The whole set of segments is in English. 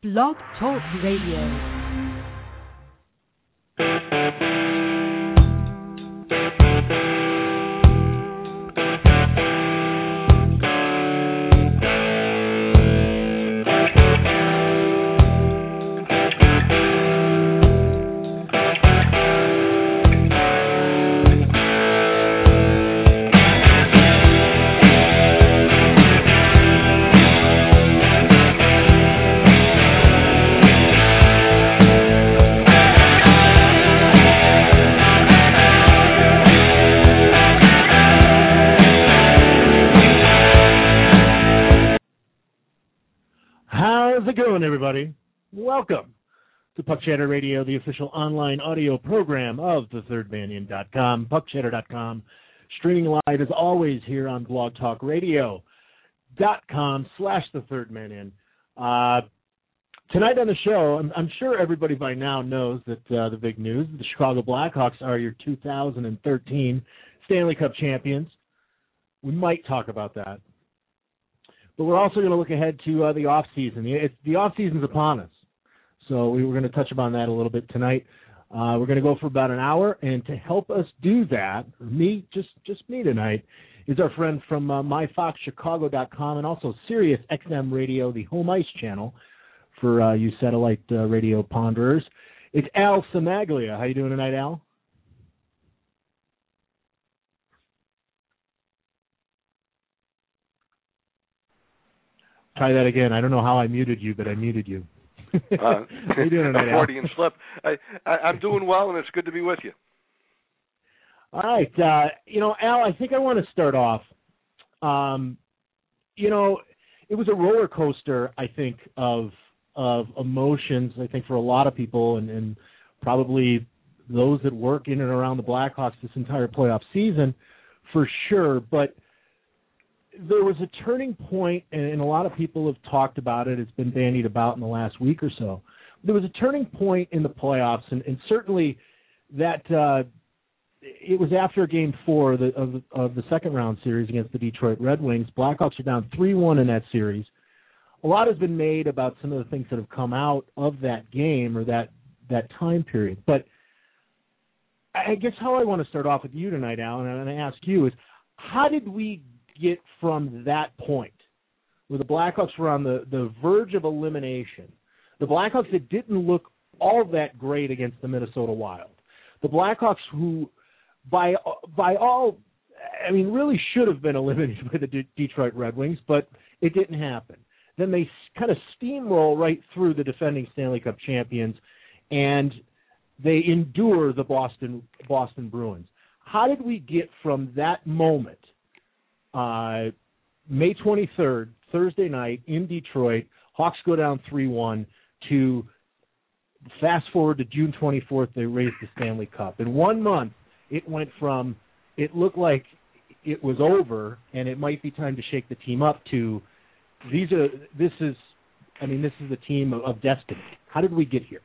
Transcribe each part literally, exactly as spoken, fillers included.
Blog Talk Radio. Everybody, welcome to Puck Chatter Radio, the official online audio program of the third manion dot com, puck chatter dot com, streaming live as always here on blog talk radio dot com slash the third manion. Uh, tonight on the show, I'm, I'm sure everybody by now knows that uh, the big news, the Chicago Blackhawks are your two thousand thirteen Stanley Cup champions. We might talk about that. But we're also going to look ahead to uh, the off-season. The, the off-season's upon us, so we were going to touch upon that a little bit tonight. Uh, we're going to go for about an hour, and to help us do that, me, just just me tonight, is our friend from uh, my fox chicago dot com and also Sirius X M Radio, the home ice channel for uh, you satellite uh, radio ponderers. It's Al Samaglia. How you doing tonight, Al? Try that again. I don't know how I muted you, but I muted you. uh, how you doing tonight, Al? Freudian slip. I, I, I'm doing well, and it's good to be with you. All right. Uh, you know, Al, I think I want to start off. Um, you know, it was a roller coaster, I think, of of emotions, I think, for a lot of people, and, and probably those that work in and around the Blackhawks this entire playoff season, for sure. But there was a turning point, and a lot of people have talked about it. It's been bandied about in the last week or so. There was a turning point in the playoffs, and, and certainly that uh, it was after Game Four of the, of, the, of the second round series against the Detroit Red Wings. Blackhawks are down three one in that series. A lot has been made about some of the things that have come out of that game or that that time period. But I guess how I want to start off with you tonight, Alan, and I ask you is, how did we get from that point where the Blackhawks were on the, the verge of elimination, the Blackhawks that didn't look all that great against the Minnesota Wild, the Blackhawks who by by all, I mean, really should have been eliminated by the D- Detroit Red Wings, but it didn't happen. Then they kind of steamroll right through the defending Stanley Cup champions, and they endure the Boston Boston Bruins. How did we get from that moment, Uh, May twenty-third, Thursday night in Detroit, Hawks go down three one, to fast forward to June twenty-fourth, they raised the Stanley Cup. In one month, it went from, it looked like it was over and it might be time to shake the team up to, these are, this is, I mean, this is the team of, of destiny. How did we get here?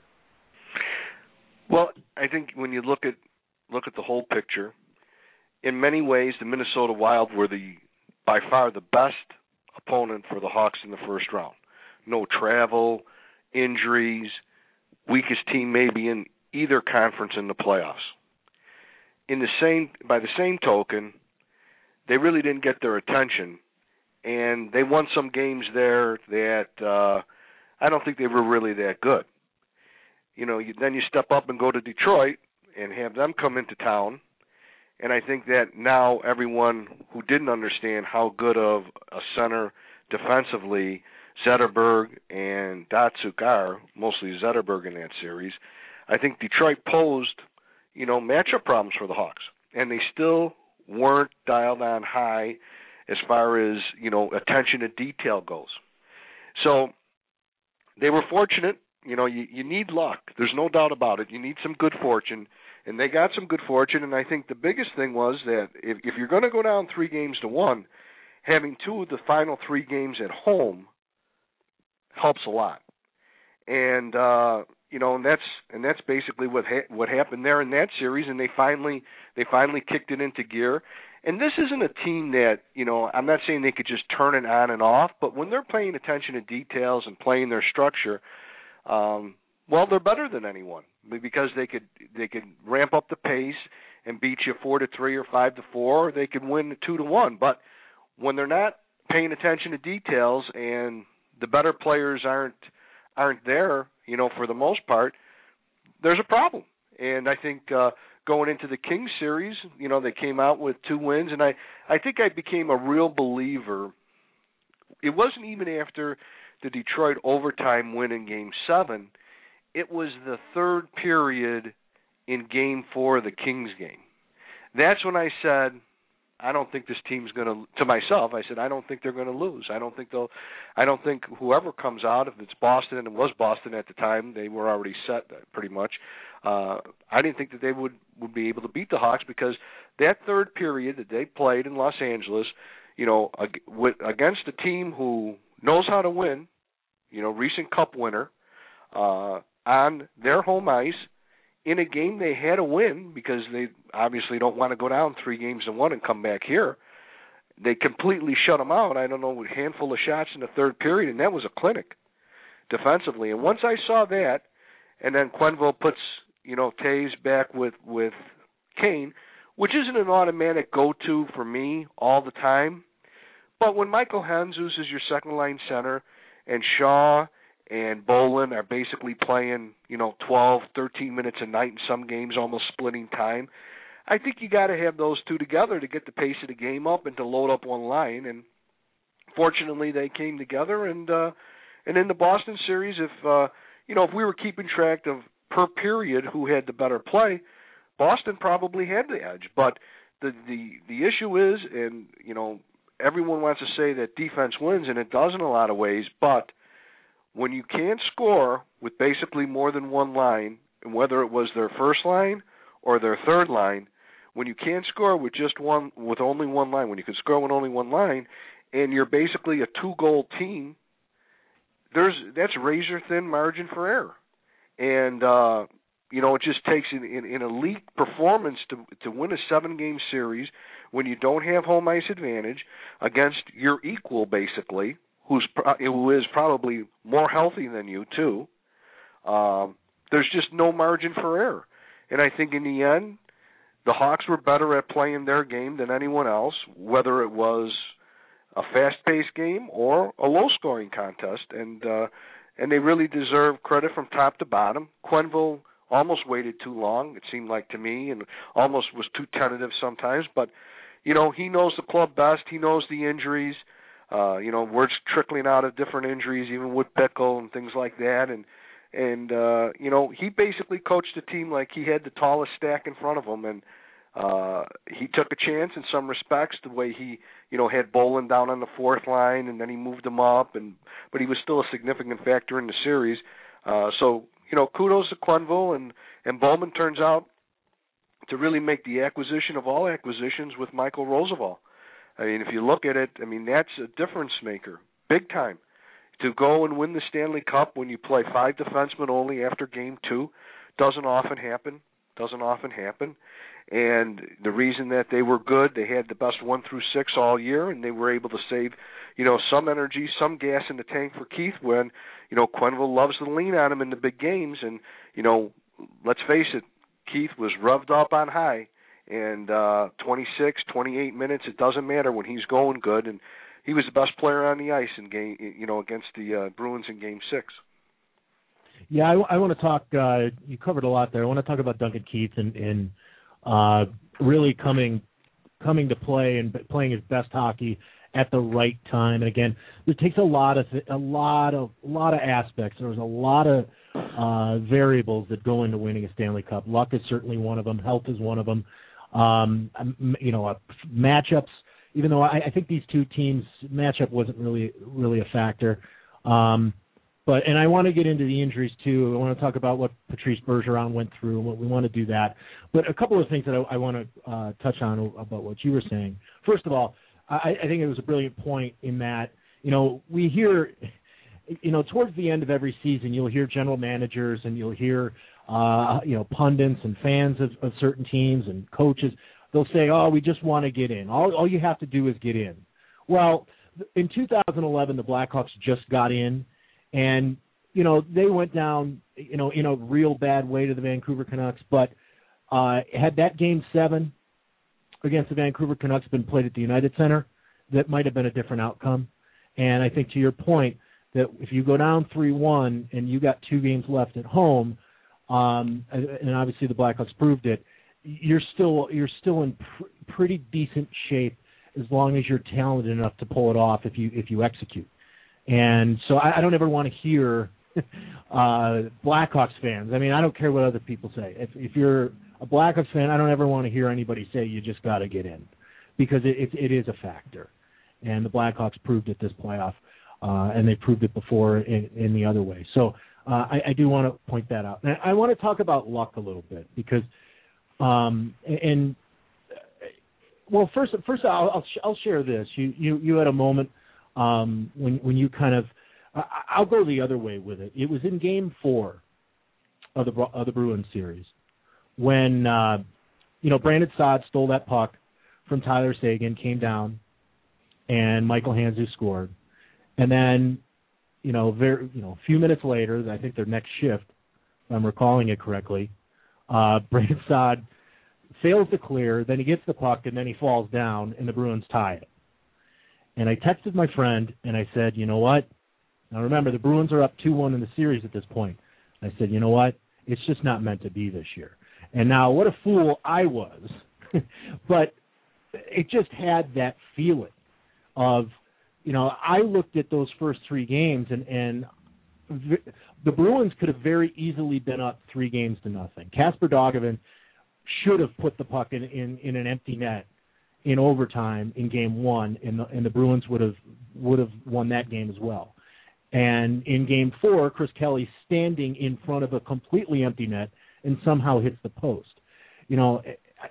Well, I think when you look at look at the whole picture, in many ways, the Minnesota Wild were the by far the best opponent for the Hawks in the first round. No travel, injuries, weakest team maybe in either conference in the playoffs. In the same, by the same token, they really didn't get their attention, and they won some games there that uh, I don't think they were really that good. You know, you, then you step up and go to Detroit and have them come into town. And I think that now everyone who didn't understand how good of a center defensively Zetterberg and Datsyuk are, mostly Zetterberg in that series, I think Detroit posed, you know, matchup problems for the Hawks. And they still weren't dialed on high as far as, you know, attention to detail goes. So they were fortunate. You know, you, you need luck. There's no doubt about it. You need some good fortune. And they got some good fortune, and I think the biggest thing was that if, if you're going to go down three games to one, having two of the final three games at home helps a lot. And uh, you know, and that's and that's basically what ha- what happened there in that series. And they finally they finally kicked it into gear. And this isn't a team that, you know, I'm not saying they could just turn it on and off, but when they're paying attention to details and playing their structure, um, well, they're better than anyone because they could they could ramp up the pace and beat you four to three or five to four, or they could win two to one. But when they're not paying attention to details and the better players aren't aren't there, you know, for the most part, there's a problem. And I think uh, going into the Kings series, you know, they came out with two wins, and I, I think I became a real believer. It wasn't even after the Detroit overtime win in Game seven. It was the third period in Game four of the Kings game. That's when I said, I don't think this team's going to, to myself, I said, I don't think they're going to lose. I don't think they'll, I don't think whoever comes out, if it's Boston, and it was Boston at the time, they were already set pretty much. Uh, I didn't think that they would, would be able to beat the Hawks because that third period that they played in Los Angeles, you know, against a team who knows how to win, you know, recent Cup winner, uh, on their home ice, in a game they had to win because they obviously don't want to go down three games to one and come back here. They completely shut them out. I don't know, a handful of shots in the third period, and that was a clinic defensively. And once I saw that, and then Quenneville puts, you know, Taves back with, with Kane, which isn't an automatic go-to for me all the time, but when Michael Handzus is your second-line center and Shaw and Bolin are basically playing, you know, twelve, thirteen minutes a night in some games, almost splitting time, I think you got to have those two together to get the pace of the game up and to load up one line. And fortunately, they came together. And uh, and in the Boston series, if uh, you know, if we were keeping track of per period who had the better play, Boston probably had the edge. But the the the issue is, and you know, everyone wants to say that defense wins, and it does in a lot of ways, but when you can't score with basically more than one line, and whether it was their first line or their third line, when you can't score with just one, with only one line, when you can score with only one line, and you're basically a two-goal team, there's that's razor-thin margin for error, and uh, you know it just takes an, an, an elite performance to to win a seven-game series when you don't have home ice advantage against your equal, basically. Who's who is probably more healthy than you too. Um, there's just no margin for error, and I think in the end, the Hawks were better at playing their game than anyone else, whether it was a fast-paced game or a low-scoring contest, and uh, and they really deserve credit from top to bottom. Quenneville almost waited too long, it seemed like to me, and almost was too tentative sometimes. But you know, he knows the club best. He knows the injuries. Uh, you know, words trickling out of different injuries, even with Bickle and things like that. And, and uh, you know, he basically coached the team like he had the tallest stack in front of him. And uh, he took a chance in some respects, the way he, you know, had Bolin down on the fourth line, and then he moved him up. And but he was still a significant factor in the series. Uh, so, you know, kudos to Quenneville. And, and Bowman turns out to really make the acquisition of all acquisitions with Michael Roosevelt. I mean, if you look at it, I mean, that's a difference maker, big time. To go and win the Stanley Cup when you play five defensemen only after game two doesn't often happen, doesn't often happen. And the reason that they were good, they had the best one through six all year, and they were able to save, you know, some energy, some gas in the tank for Keith when, you know, Quenneville loves to lean on him in the big games. And, you know, let's face it, Keith was revved up on high. And uh, twenty-six, twenty-eight minutes, it doesn't matter when he's going good. And he was the best player on the ice in game, you know, against the uh, Bruins in Game Six. Yeah, I, I want to talk. Uh, you covered a lot there. I want to talk about Duncan Keith and, and uh, really coming coming to play and playing his best hockey at the right time. And again, it takes a lot of a lot of a lot of aspects. There's a lot of uh, variables that go into winning a Stanley Cup. Luck is certainly one of them. Health is one of them. Um, you know, uh, matchups. Even though I, I think these two teams' matchup wasn't really really a factor. Um, but and I want to get into the injuries too. I want to talk about what Patrice Bergeron went through, and what we want to do that. But a couple of things that I, I want to uh, touch on about what you were saying. First of all, I, I think it was a brilliant point in that, you know, we hear, you know, towards the end of every season, you'll hear general managers and you'll hear, uh, you know, pundits and fans of, of certain teams and coaches. They'll say, oh, we just want to get in. All, all you have to do is get in. Well, in two thousand eleven, the Blackhawks just got in, and you know, they went down, you know, in a real bad way to the Vancouver Canucks. But uh, had that game seven against the Vancouver Canucks been played at the United Center, that might have been a different outcome. And I think to your point that if you go down three one and you got two games left at home, um, and obviously the Blackhawks proved it, you're still you're still in pr- pretty decent shape as long as you're talented enough to pull it off if you if you execute. And so I, I don't ever want to hear uh, Blackhawks fans. I mean, I don't care what other people say. If, if you're a Blackhawks fan, I don't ever want to hear anybody say you just got to get in, because it, it, it is a factor. And the Blackhawks proved it this playoff, uh, and they proved it before in, in the other way. So uh, I, I do want to point that out. And I want to talk about luck a little bit because, um, and well, first, first I'll, I'll, I'll share this. You, you, you had a moment um, when when you kind of, I'll go the other way with it. It was in Game Four of the of the Bruins series when uh, you know Brandon Saad stole that puck from Tyler Seguin, came down, and Michael Handzus scored, and then you know very you know a few minutes later, I think their next shift, if I'm recalling it correctly, uh, Brandon Saad fails to clear, then he gets the puck, and then he falls down, and the Bruins tie it. And I texted my friend, and I said, you know what? Now remember, the Bruins are up two one in the series at this point. I said, you know what? It's just not meant to be this year. And now, what a fool I was. But it just had that feeling of, you know, I looked at those first three games, and, and v- the Bruins could have very easily been up three games to nothing. Kasper Dogovan should have put the puck in, in, in an empty net in overtime in game one, and the, and the Bruins would have would have won that game as well. And in game four, Chris Kelly standing in front of a completely empty net and somehow hits the post. You know,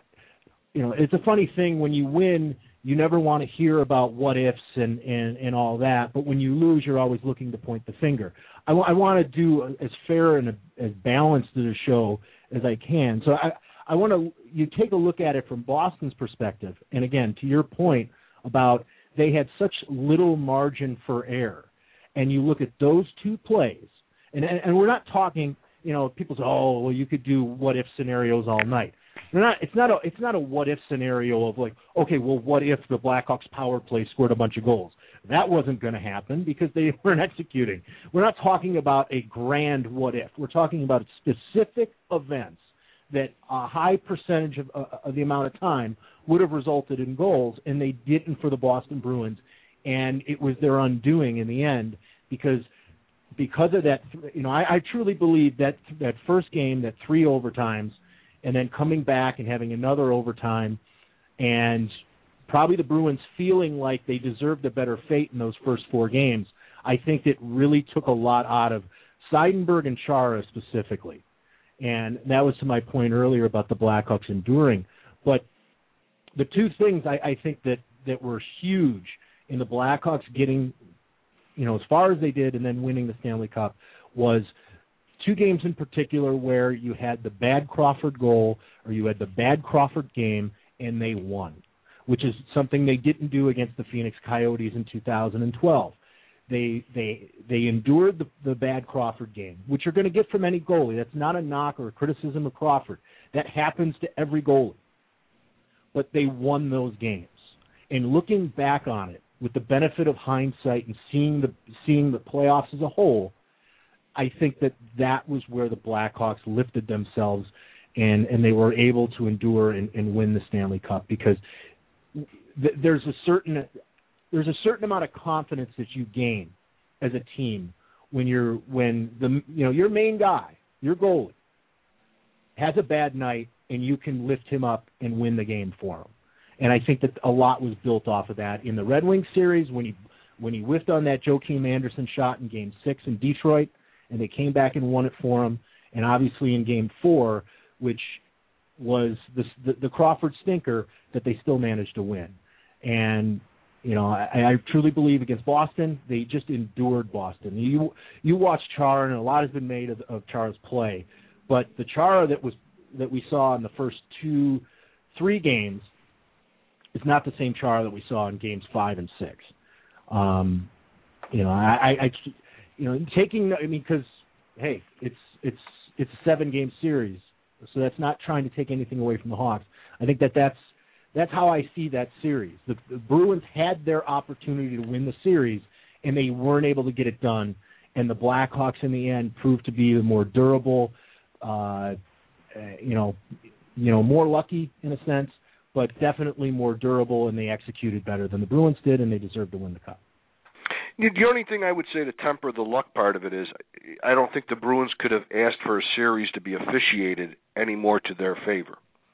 you know, it's a funny thing when you win, you never want to hear about what ifs and, and, and all that, but when you lose, you're always looking to point the finger. I, w- I want to do as fair and a, as balanced to the show as I can. So I, I want to you take a look at it from Boston's perspective. And again, to your point about they had such little margin for error. And you look at those two plays, and, and, and we're not talking, you know, people say, oh, well, you could do what-if scenarios all night. They're not, it's not a it's not a what-if scenario of like, okay, well, what if the Blackhawks power play scored a bunch of goals? That wasn't going to happen because they weren't executing. We're not talking about a grand what-if. We're talking about specific events that a high percentage of, uh, of the amount of time would have resulted in goals, and they didn't for the Boston Bruins. And it was their undoing in the end because because of that. You know, I, I truly believe that that first game, that three overtimes, and then coming back and having another overtime, and probably the Bruins feeling like they deserved a better fate in those first four games. I think it really took a lot out of Seidenberg and Chara specifically. And that was to my point earlier about the Blackhawks enduring. But the two things I, I think that, that were huge in the Blackhawks getting, you know, as far as they did and then winning the Stanley Cup was two games in particular where you had the bad Crawford goal or you had the bad Crawford game and they won, which is something they didn't do against the Phoenix Coyotes in two thousand twelve. They they they endured the, the bad Crawford game, which you're going to get from any goalie. That's not a knock or a criticism of Crawford. That happens to every goalie. But they won those games. And looking back on it, with the benefit of hindsight and seeing the seeing the playoffs as a whole, I think that that was where the Blackhawks lifted themselves and, and they were able to endure and, and win the Stanley Cup because th- there's a certain there's a certain amount of confidence that you gain as a team when you're when the you know your main guy, your goalie, has a bad night and you can lift him up and win the game for him. And I think that a lot was built off of that in the Red Wings series when he when he whiffed on that Joakim Anderson shot in Game Six in Detroit, and they came back and won it for him. And obviously in Game Four, which was the the, the Crawford stinker, that they still managed to win. And you know, I, I truly believe against Boston, they just endured Boston. You you watch Chara, and a lot has been made of, of Chara's play, but the Chara that was that we saw in the first two, three games. It's not the same Chara that we saw in games five and six. Um, you know, I, I, you know, taking, I mean, because, hey, it's it's it's a seven-game series, so that's not trying to take anything away from the Hawks. I think that that's, that's how I see that series. The, the Bruins had their opportunity to win the series, and they weren't able to get it done, and the Blackhawks in the end proved to be the more durable, uh, you know, you know, more lucky in a sense, but definitely more durable, and they executed better than the Bruins did, and they deserved to win the Cup. The only thing I would say to temper the luck part of it is I don't think the Bruins could have asked for a series to be officiated any more to their favor.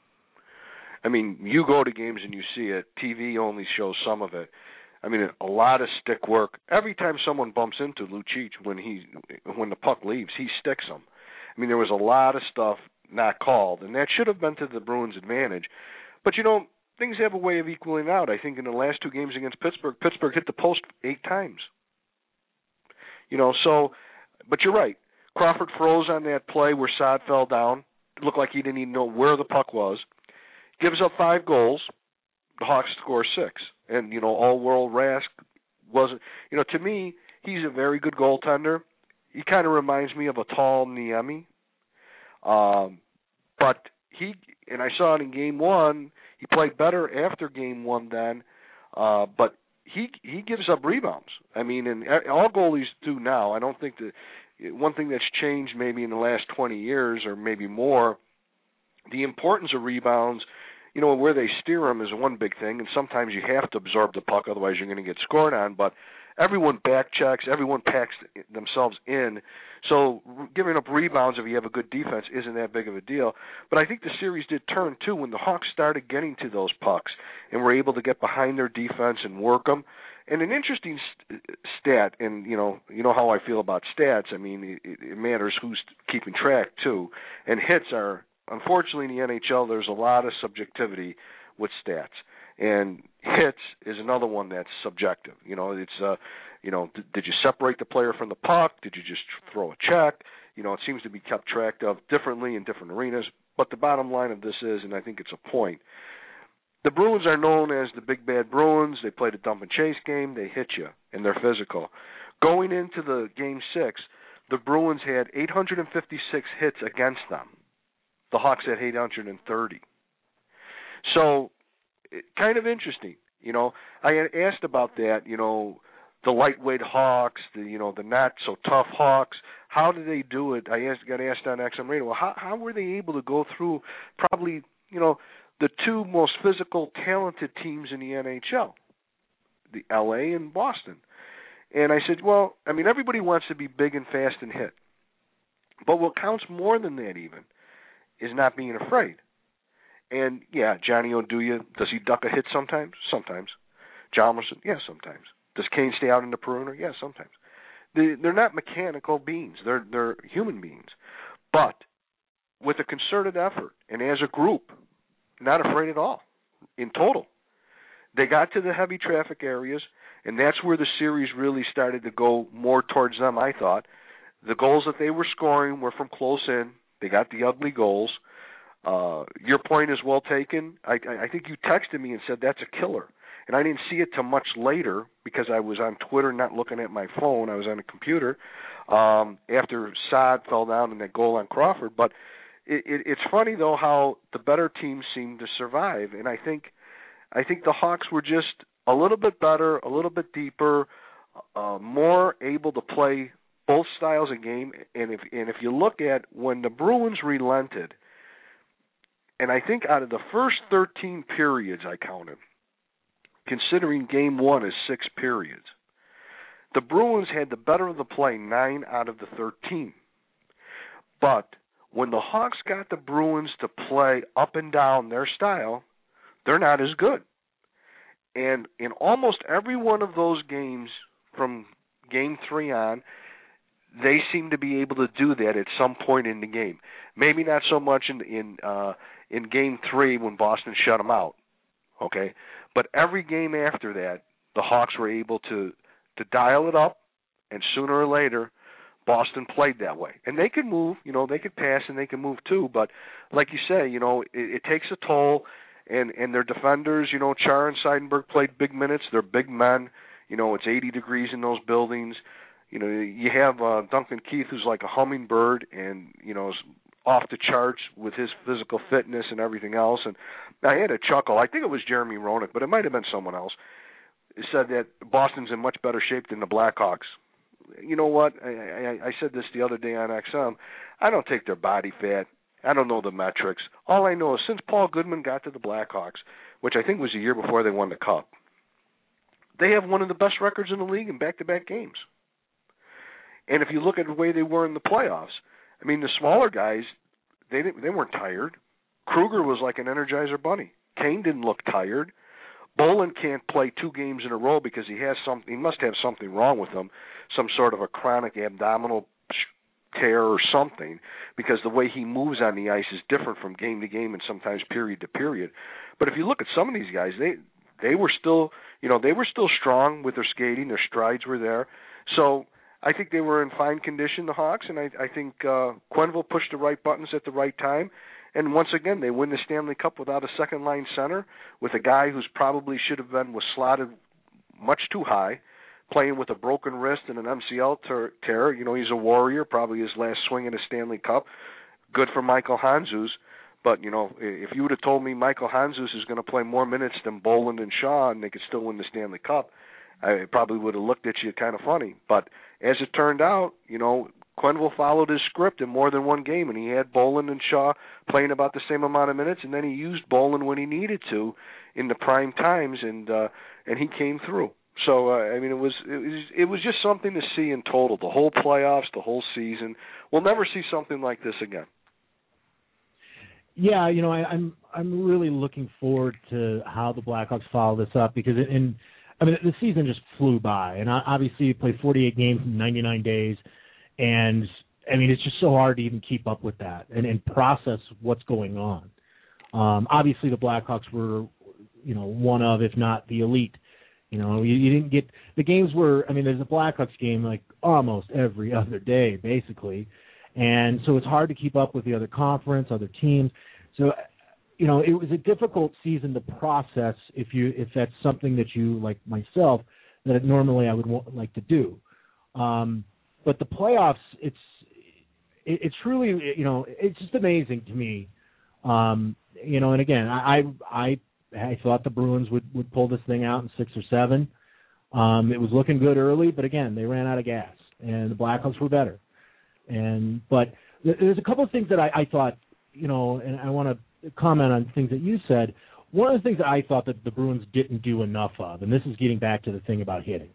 I mean, you go to games and you see it. T V only shows some of it. I mean, a lot of stick work. Every time someone bumps into Lucic when he when the puck leaves, he sticks them. I mean, there was a lot of stuff not called, and that should have been to the Bruins' advantage. But, you know, things have a way of equaling out. I think in the last two games against Pittsburgh, Pittsburgh hit the post eight times. You know, so, but you're right. Crawford froze on that play where Saad fell down. It looked like he didn't even know where the puck was. Gives up five goals. The Hawks score six. And, you know, all-world Rask wasn't, you know, to me, he's a very good goaltender. He kind of reminds me of a tall Niemi. Um, but he, and I saw it in game one, he played better after game one then, uh, but he he gives up rebounds. I mean, and all goalies do now. I don't think that one thing that's changed maybe in the last twenty years or maybe more, the importance of rebounds, you know, where they steer them is one big thing, and sometimes you have to absorb the puck, otherwise you're going to get scored on, but everyone back checks, everyone packs themselves in, so giving up rebounds if you have a good defense isn't that big of a deal. But I think the series did turn, too, when the Hawks started getting to those pucks and were able to get behind their defense and work them. And an interesting st- stat, and you know, you know how I feel about stats. I mean, it, it matters who's keeping track, too. And hits are, unfortunately, in the N H L, there's a lot of subjectivity with stats. And hits is another one that's subjective. You know, it's uh, you know, th- did you separate the player from the puck? Did you just throw a check? You know, it seems to be kept track of differently in different arenas. But the bottom line of this is, and I think it's a point, the Bruins are known as the Big Bad Bruins. They played a dump and chase game. They hit you, and they're physical. Going into the game six, the Bruins had eight hundred fifty-six hits against them. The Hawks had eight hundred thirty. So, kind of interesting. You know, I had asked about that, you know, the lightweight Hawks, the, you know, the not so tough Hawks. How did they do it? I asked, got asked on X M Radio, well, how, how were they able to go through probably, you know, the two most physical, talented teams in the N H L, the L A and Boston? And I said, well, I mean, everybody wants to be big and fast and hit. But what counts more than that even is not being afraid. And, yeah, Johnny Oduya, does he duck a hit sometimes? Sometimes. Hjalmarsson, yeah, sometimes. Does Kane stay out in the perimeter? Yeah, sometimes. They, they're not mechanical beings. They're they're human beings. But with a concerted effort and as a group, not afraid at all, in total. They got to the heavy traffic areas, and that's where the series really started to go more towards them, I thought. The goals that they were scoring were from close in. They got the ugly goals. Uh, your point is well taken. I, I think you texted me and said that's a killer. And I didn't see it till much later because I was on Twitter not looking at my phone. I was on a computer um, after Saad fell down in that goal on Crawford. But it, it, it's funny, though, how the better teams seem to survive. And I think I think the Hawks were just a little bit better, a little bit deeper, uh, more able to play both styles of game. And if and if you look at when the Bruins relented, and I think out of the first thirteen periods I counted, considering game one is six periods, the Bruins had the better of the play nine out of the thirteen. But when the Hawks got the Bruins to play up and down their style, they're not as good. And in almost every one of those games from game three on, they seem to be able to do that at some point in the game. Maybe not so much in in uh, in game three when Boston shut them out, okay? But every game after that, the Hawks were able to, to dial it up, and sooner or later, Boston played that way. And they could move, you know, they could pass and they could move too, but like you say, you know, it, it takes a toll, and, and their defenders, you know, Char and Seidenberg played big minutes. They're big men. You know, it's eighty degrees in those buildings. You know, you have uh, Duncan Keith, who's like a hummingbird, and you know, is off the charts with his physical fitness and everything else. And I had a chuckle. I think it was Jeremy Roenick, but it might have been someone else. He said that Boston's in much better shape than the Blackhawks. You know what? I, I, I said this the other day on X M. I don't take their body fat. I don't know the metrics. All I know is since Paul Goodman got to the Blackhawks, which I think was a year before they won the Cup, they have one of the best records in the league in back-to-back games. And if you look at the way they were in the playoffs, I mean, the smaller guys, they didn't, they weren't tired. Kruger was like an Energizer bunny. Kane didn't look tired. Bolin can't play two games in a row because he has some. He must have something wrong with him, some sort of a chronic abdominal tear or something, because the way he moves on the ice is different from game to game and sometimes period to period. But if you look at some of these guys, they they were still, you know, they were still strong with their skating. Their strides were there. So I think they were in fine condition, the Hawks, and I, I think uh, Quenneville pushed the right buttons at the right time. And once again, they win the Stanley Cup without a second-line center, with a guy who's probably should have been was slotted much too high, playing with a broken wrist and an M C L tear. tear. You know, he's a warrior, probably his last swing in a Stanley Cup. Good for Michael Handzus. But, you know, if you would have told me Michael Handzus is going to play more minutes than Bolin and Shaw and they could still win the Stanley Cup, I probably would have looked at you kind of funny. But as it turned out, you know, Quenneville followed his script in more than one game, and he had Bolin and Shaw playing about the same amount of minutes, and then he used Bolin when he needed to in the prime times, and uh, and he came through. So uh, I mean, it was it was it was just something to see in total, the whole playoffs, the whole season. We'll never see something like this again. Yeah, you know, I, I'm I'm really looking forward to how the Blackhawks follow this up, because it, in I mean the season just flew by, and obviously you play forty-eight games in ninety-nine days. And, I mean, it's just so hard to even keep up with that and, and process what's going on. Um, obviously, the Blackhawks were, you know, one of, if not the elite. You know, you, you didn't get – the games were – I mean, there's a Blackhawks game like almost every other day, basically. And so it's hard to keep up with the other conference, other teams. So, you know, it was a difficult season to process if you if that's something that you, like myself, that normally I would want, like to do. Um But the playoffs, it's it, it's truly, you know, it's just amazing to me. Um, you know, and again, I I I thought the Bruins would, would pull this thing out in six or seven. Um, it was looking good early, but again, they ran out of gas, and the Blackhawks were better. And but there's a couple of things that I, I thought, you know, and I want to comment on things that you said. One of the things that I thought that the Bruins didn't do enough of, and this is getting back to the thing about hitting.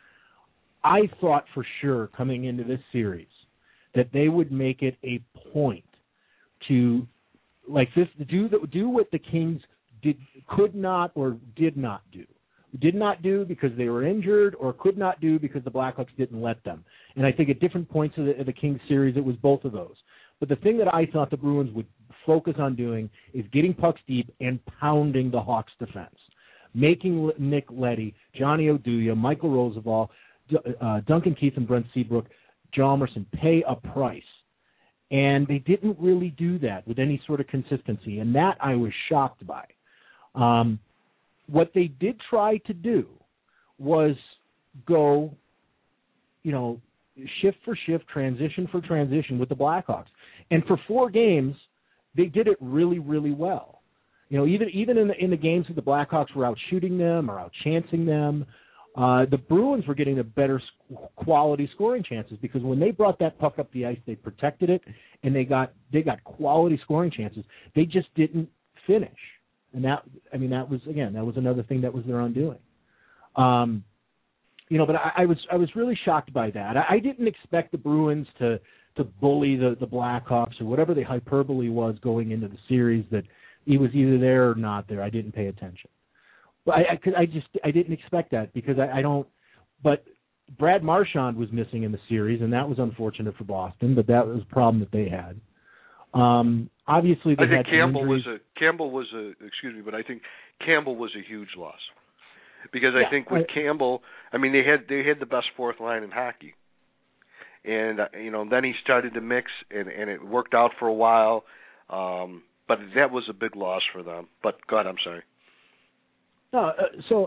I thought for sure coming into this series that they would make it a point to, like this, do the, do what the Kings did could not or did not do. Did not do because they were injured, or could not do because the Blackhawks didn't let them. And I think at different points of the, of the Kings series, it was both of those. But the thing that I thought the Bruins would focus on doing is getting pucks deep and pounding the Hawks' defense, making Nick Leddy, Johnny Oduya, Michael Roosevelt, Uh, Duncan Keith and Brent Seabrook, Hjalmarsson pay a price. And they didn't really do that with any sort of consistency, and that I was shocked by. Um, what they did try to do was go, you know, shift for shift, transition for transition with the Blackhawks. And for four games, they did it really, really well. You know, even even in the, in the games that the Blackhawks were out shooting them or out chancing them, Uh, the Bruins were getting the better quality scoring chances, because when they brought that puck up the ice, they protected it, and they got they got quality scoring chances. They just didn't finish, and that I mean that was again that was another thing that was their undoing. Um, you know, but I, I was I was really shocked by that. I, I didn't expect the Bruins to to bully the the Blackhawks or whatever the hyperbole was going into the series, that he was either there or not there. I didn't pay attention. But I, I, I just I didn't expect that, because I, I don't. But Brad Marchand was missing in the series, and that was unfortunate for Boston. But that was a problem that they had. Um, obviously, they I think had Campbell injuries. was a Campbell was a excuse me, but I think Campbell was a huge loss, because I yeah, think with I, Campbell, I mean they had they had the best fourth line in hockey, and uh, you know then he started to mix, and, and it worked out for a while, um, but that was a big loss for them. But God, I'm sorry. No, uh, so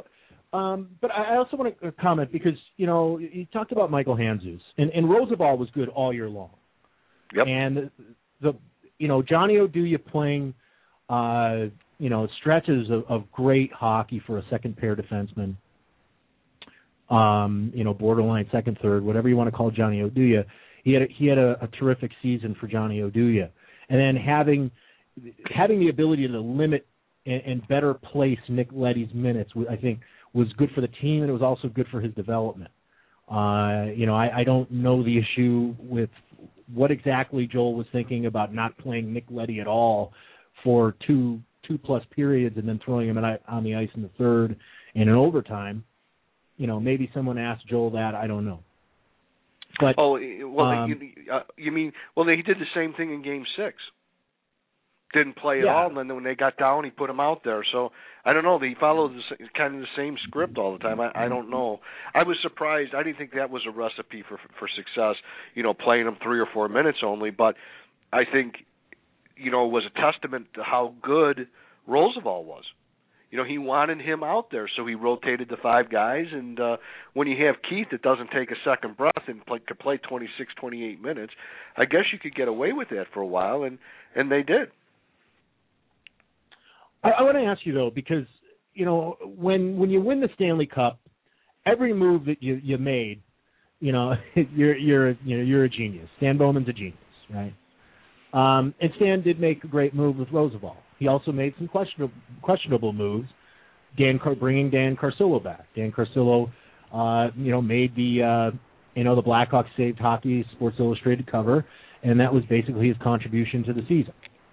Um, but I also want to comment because, you know, you talked about Michael Handzus, and, and Roosevelt was good all year long. Yep. And the, the you know, Johnny Oduya playing, uh, you know, stretches of, of great hockey for a second-pair defenseman, um, you know, borderline second, third, whatever you want to call Johnny Oduya. He had a, he had a, a terrific season for Johnny Oduya. And then having having the ability to limit and, and better place Nick Leddy's minutes, I think, was good for the team, and it was also good for his development. Uh, you know, I, I don't know the issue with what exactly Joel was thinking about not playing Nick Leddy at all for two two plus periods and then throwing him on the ice in the third and in overtime. You know, maybe someone asked Joel that. I don't know. But oh, well, um, you, uh, you mean well? He did the same thing in Game Six. Didn't play at yeah. all, and then when they got down, he put him out there. So I don't know. He followed the, kind of the same script all the time. I, I don't know. I was surprised. I didn't think that was a recipe for for success. You know, playing him three or four minutes only. But I think, you know, it was a testament to how good Roosevelt was. You know, he wanted him out there, so he rotated the five guys. And uh, when you have Keith that doesn't take a second breath and play, could play twenty-six, twenty-eight minutes, I guess you could get away with that for a while, and, and they did. I, I want to ask you, though, because, you know, when when you win the Stanley Cup, every move that you, you made, you know, you're you're you know you're a genius. Stan Bowman's a genius, right? Um, and Stan did make a great move with Roosevelt. He also made some questionable questionable moves. Dan Car- bringing Dan Carcillo back. Dan Carcillo, uh, you know, made the uh, you know the Blackhawks Saved Hockey Sports Illustrated cover, and that was basically his contribution to the season.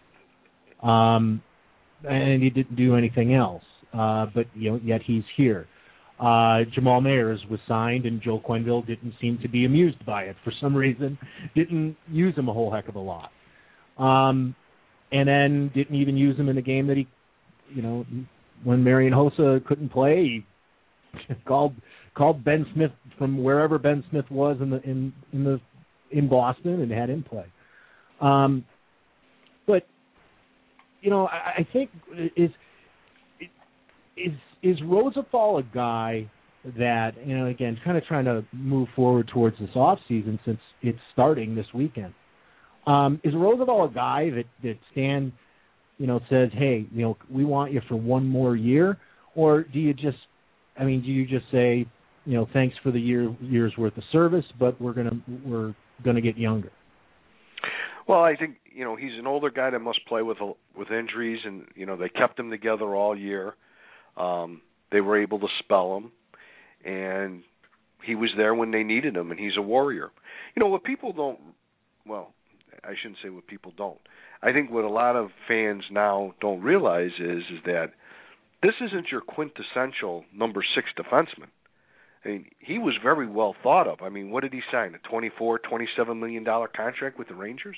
Um, and he didn't do anything else. Uh, but you know, yet he's here. Uh, Jamal Mayers was signed, and Joe Quenneville didn't seem to be amused by it for some reason. Didn't use him a whole heck of a lot. Um, and then didn't even use him in the game that he, you know, when Marian Hossa couldn't play, he called called Ben Smith from wherever Ben Smith was in the in in the in Boston and had him play. Um, but you know, I, I think is is is Roosevelt a guy that, you know, again, kind of trying to move forward towards this off season since it's starting this weekend. Um, is Roosevelt a guy that, that Stan, you know, says, hey, you know, we want you for one more year? Or do you just, I mean, do you just say, you know, thanks for the year year's worth of service, but we're gonna we're gonna get younger? Well, I think, you know, he's an older guy that must play with with injuries, and you know they kept him together all year. Um, they were able to spell him, and he was there when they needed him, and he's a warrior. You know what people don't, well, I shouldn't say what people don't. I think what a lot of fans now don't realize is is that this isn't your quintessential number six defenseman. I mean, he was very well thought of. I mean, what did he sign? A twenty-four, twenty-seven million dollar contract with the Rangers?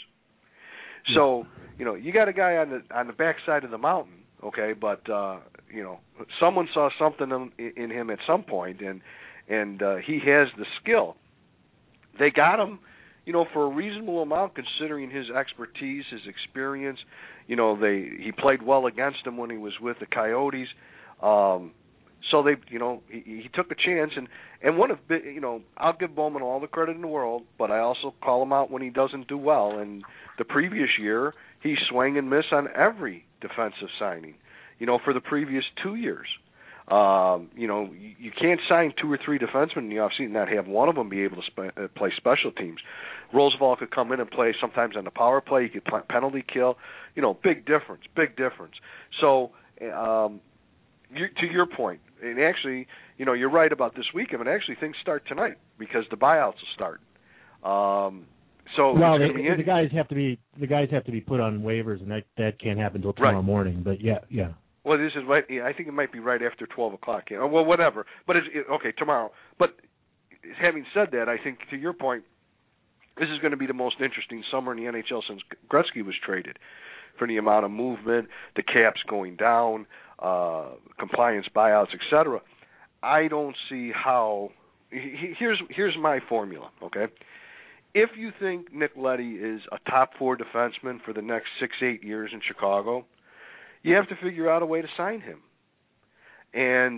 So, you know, you got a guy on the on the backside of the mountain, okay, but uh, you know, someone saw something in, in him at some point, and and uh, he has the skill. They got him, you know, for a reasonable amount considering his expertise, his experience. You know, they he played well against him when he was with the Coyotes. Um, so they, you know, he, he took a chance, and and one of, you know, I'll give Bowman all the credit in the world, but I also call him out when he doesn't do well. And the previous year, he swung and missed on every defensive signing. You know, for the previous two years. Um, you know, you, you can't sign two or three defensemen in the offseason and not have one of them be able to sp- uh, play special teams. Roosevelt could come in and play sometimes on the power play. He could play penalty kill. You know, big difference, big difference. So, um, you, to your point, and actually, you know, you're right about this weekend, and actually things start tonight because the buyouts will start. Um, so well, it's they, be the guys have to be the guys have to be put on waivers, and that that can't happen until tomorrow right. morning. But yeah, yeah. Well, this is right. I think it might be right after twelve o'clock. You know, well, whatever. But it's, it, okay, tomorrow. But having said that, I think to your point, this is going to be the most interesting summer in the N H L since Gretzky was traded, for the amount of movement, the caps going down, uh, compliance buyouts, et cetera. I don't see how. He, here's here's my formula. Okay, if you think Nick Leddy is a top four defenseman for the next six eight years in Chicago, you have to figure out a way to sign him. And,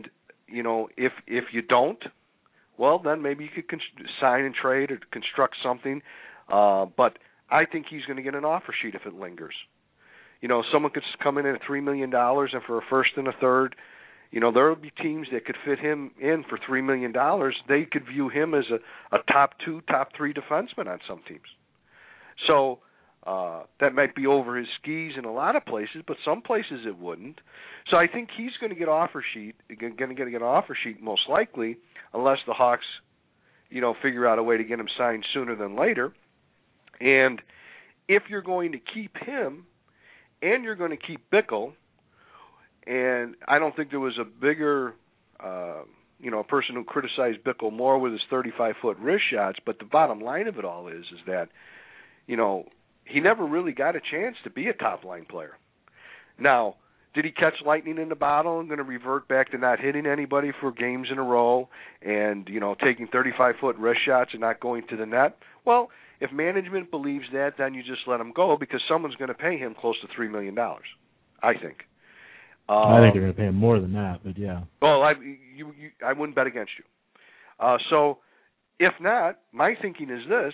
you know, if if you don't, well, then maybe you could con- sign and trade or construct something. Uh, but I think he's going to get an offer sheet if it lingers. You know, someone could come in at three million dollars, and for a first and a third, you know, there will be teams that could fit him in for three million dollars. They could view him as a, a top two, top three defenseman on some teams. So uh, that might be over his skis in a lot of places, but some places it wouldn't. So I think he's going to get offer sheet, going to get an offer sheet most likely, unless the Hawks, you know, figure out a way to get him signed sooner than later. And if you're going to keep him, and you're going to keep Bickell, and I don't think there was a bigger, uh, you know, a person who criticized Bickell more with his thirty-five foot wrist shots, but the bottom line of it all is, is that, you know, he never really got a chance to be a top-line player. Now, did he catch lightning in the bottle and going to revert back to not hitting anybody for games in a row and, you know, taking thirty-five foot wrist shots and not going to the net? Well, if management believes that, then you just let him go because someone's going to pay him close to three million dollars, I think. Um, I think they're going to pay him more than that, but yeah. Well, I, you, you, I wouldn't bet against you. Uh, so if not, my thinking is this.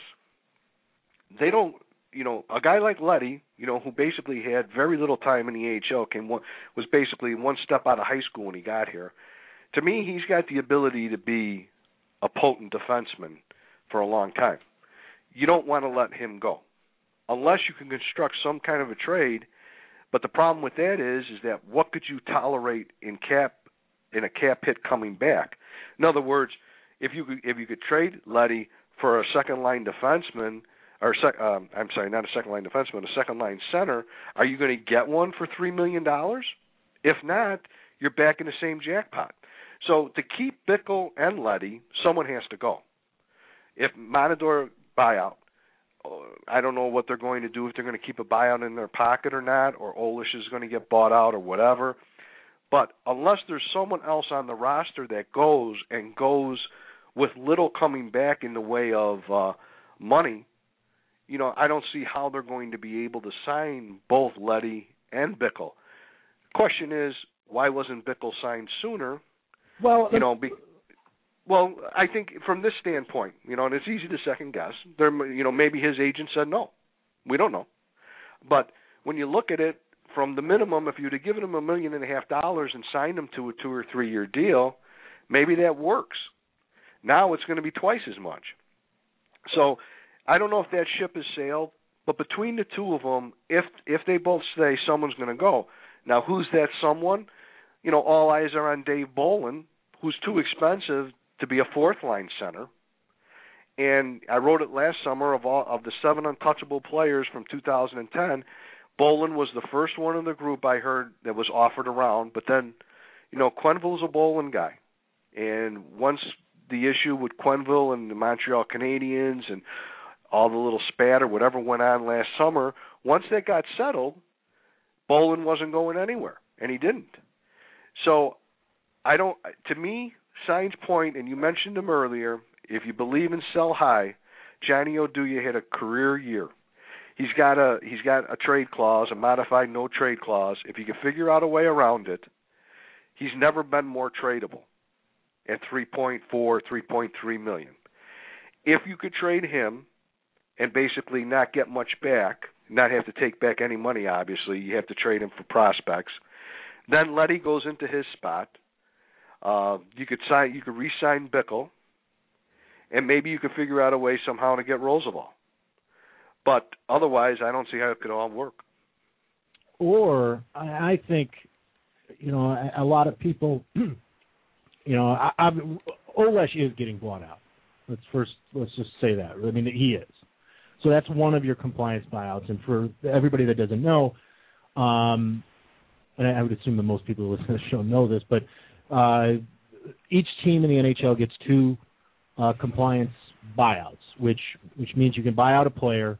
They don't, you know, a guy like Leddy, you know, who basically had very little time in the A H L, came one, was basically one step out of high school when he got here. To me, he's got the ability to be a potent defenseman for a long time. You don't want to let him go unless you can construct some kind of a trade. But the problem with that is, is that what could you tolerate in cap in a cap hit coming back? In other words, if you could, if you could trade Leddy for a second line defenseman, or sec, um, I'm sorry, not a second line defenseman, a second line center, are you going to get one for three million dollars? If not, you're back in the same jackpot. So to keep Bickell and Leddy, someone has to go. If Matador buyout, I don't know what they're going to do, if they're going to keep a buyout in their pocket or not, or Olish is going to get bought out or whatever. But unless there's someone else on the roster that goes and goes with little coming back in the way of uh, money, you know, I don't see how they're going to be able to sign both Leddy and Bickell. Question is, why wasn't Bickell signed sooner? Well, you know, be, well, I think from this standpoint, you know, and it's easy to second guess. There, you know, maybe his agent said no. We don't know. But when you look at it from the minimum, if you'd have given him a million and a half dollars and signed him to a two or three year deal, maybe that works. Now it's going to be twice as much. So I don't know if that ship has sailed, but between the two of them, if if they both say someone's going to go, now who's that someone? You know, all eyes are on Dave Bolin, who's too expensive to be a fourth line center. And I wrote it last summer, of all of the seven untouchable players from two thousand ten, Bolin was the first one in the group I heard that was offered around. But then, you know, Quenneville's a Bolin guy. And once the issue with Quenneville and the Montreal Canadiens and all the little spat or whatever went on last summer, once that got settled, Bolin wasn't going anywhere, and he didn't. So I don't, to me, Signs Point, and you mentioned him earlier, if you believe in sell high, Johnny Oduya had a career year. He's got a he's got a trade clause, a modified no trade clause. If you can figure out a way around it, he's never been more tradable at three point four, three point three million. If you could trade him and basically not get much back, not have to take back any money, obviously, you have to trade him for prospects, then Leddy goes into his spot. Uh, you could sign, you could re-sign Bickell, and maybe you could figure out a way somehow to get Roosevelt. But otherwise, I don't see how it could all work. Or I, I think, you know, a, a lot of people, you know, I, I, Olesh is getting bought out. Let's first let's just say that. I mean, he is. So that's one of your compliance buyouts. And for everybody that doesn't know, um, and I would assume that most people who listen to the show know this, but uh, each team in the N H L gets two uh, compliance buyouts, which which means you can buy out a player,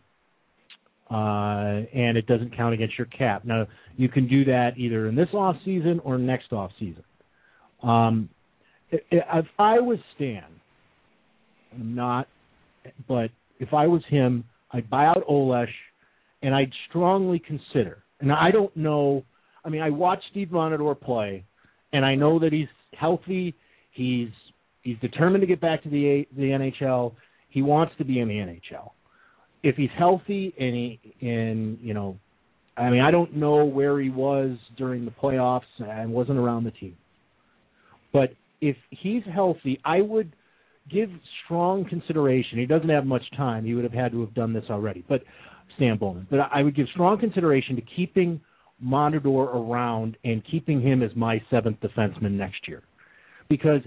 uh, and it doesn't count against your cap. Now, you can do that either in this off season or next off season. Um, if I was Stan, I'm not, but if I was him, I'd buy out Olesh, and I'd strongly consider. And I don't know. I mean, I watched Steve Montador play, and I know that he's healthy He's he's determined to get back to the the N H L. He wants to be in the N H L. If he's healthy and he and you know, I mean, I don't know where he was during the playoffs. I wasn't around the team, but if he's healthy, I would give strong consideration. He doesn't have much time. He would have had to have done this already, but Stan Bowman. But I would give strong consideration to keeping Montador around and keeping him as my seventh defenseman next year, because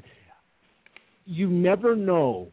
you never know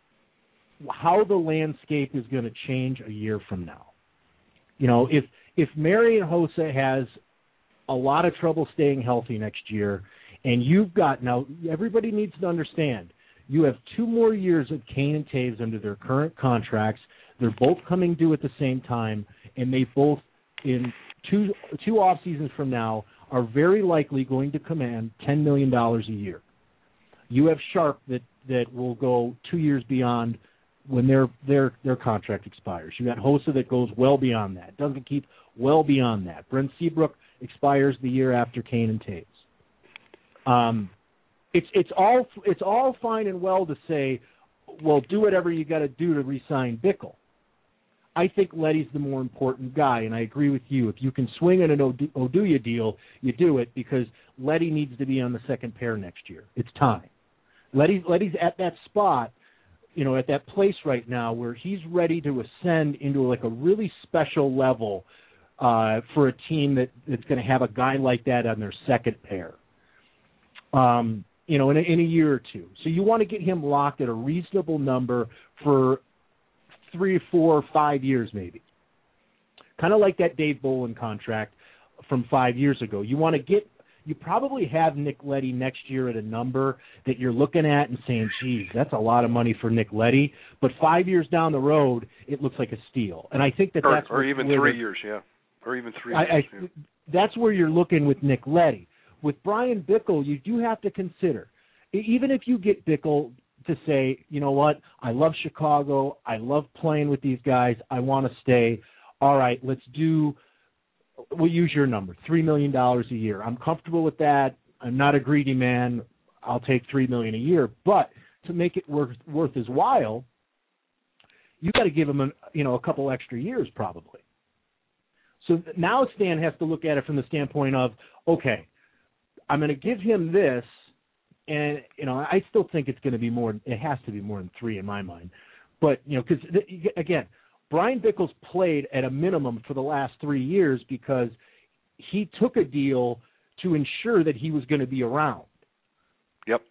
how the landscape is going to change a year from now. You know, if if Marian Hossa has a lot of trouble staying healthy next year, and you've got, now everybody needs to understand, you have two more years of Kane and Taves under their current contracts. They're both coming due at the same time, and they both, in two two off seasons from now, are very likely going to command ten million dollars a year. You have Sharp that, that will go two years beyond when their their their contract expires. You got Hossa that goes well beyond that. Doesn't keep well beyond that. Brent Seabrook expires the year after Kane and Taves. Um, it's it's all it's all fine and well to say, well, do whatever you got to do to re-sign Bickell. I think Leddy's the more important guy, and I agree with you. If you can swing at an Oduya deal, you do it, because Leddy needs to be on the second pair next year. It's time. Leddy, Leddy's at that spot, you know, at that place right now where he's ready to ascend into like a really special level uh, for a team that, that's going to have a guy like that on their second pair, um, you know, in a, in a year or two. So you want to get him locked at a reasonable number for three, four, five years maybe. Kind of like that Dave Bolin contract from five years ago. You want to get, you probably have Nick Leddy next year at a number that you're looking at and saying, geez, that's a lot of money for Nick Leddy. But five years down the road, it looks like a steal. And I think that or, that's or even three years, yeah, or even three I, years. I, yeah. That's where you're looking with Nick Leddy. With Brian Bickell, you do have to consider, even if you get Bickell to say, you know what, I love Chicago, I love playing with these guys, I want to stay. All right, let's do, we'll use your number, three million dollars a year. I'm comfortable with that. I'm not a greedy man. I'll take three million dollars a year. But to make it worth, worth his while, you got to give him a, you know, a couple extra years probably. So now Stan has to look at it from the standpoint of, okay, I'm going to give him this, and, you know, I still think it's going to be more, it has to be more than three in my mind. But, you know, because, again, Brian Bickell's played at a minimum for the last three years because he took a deal to ensure that he was going to be around. Yep.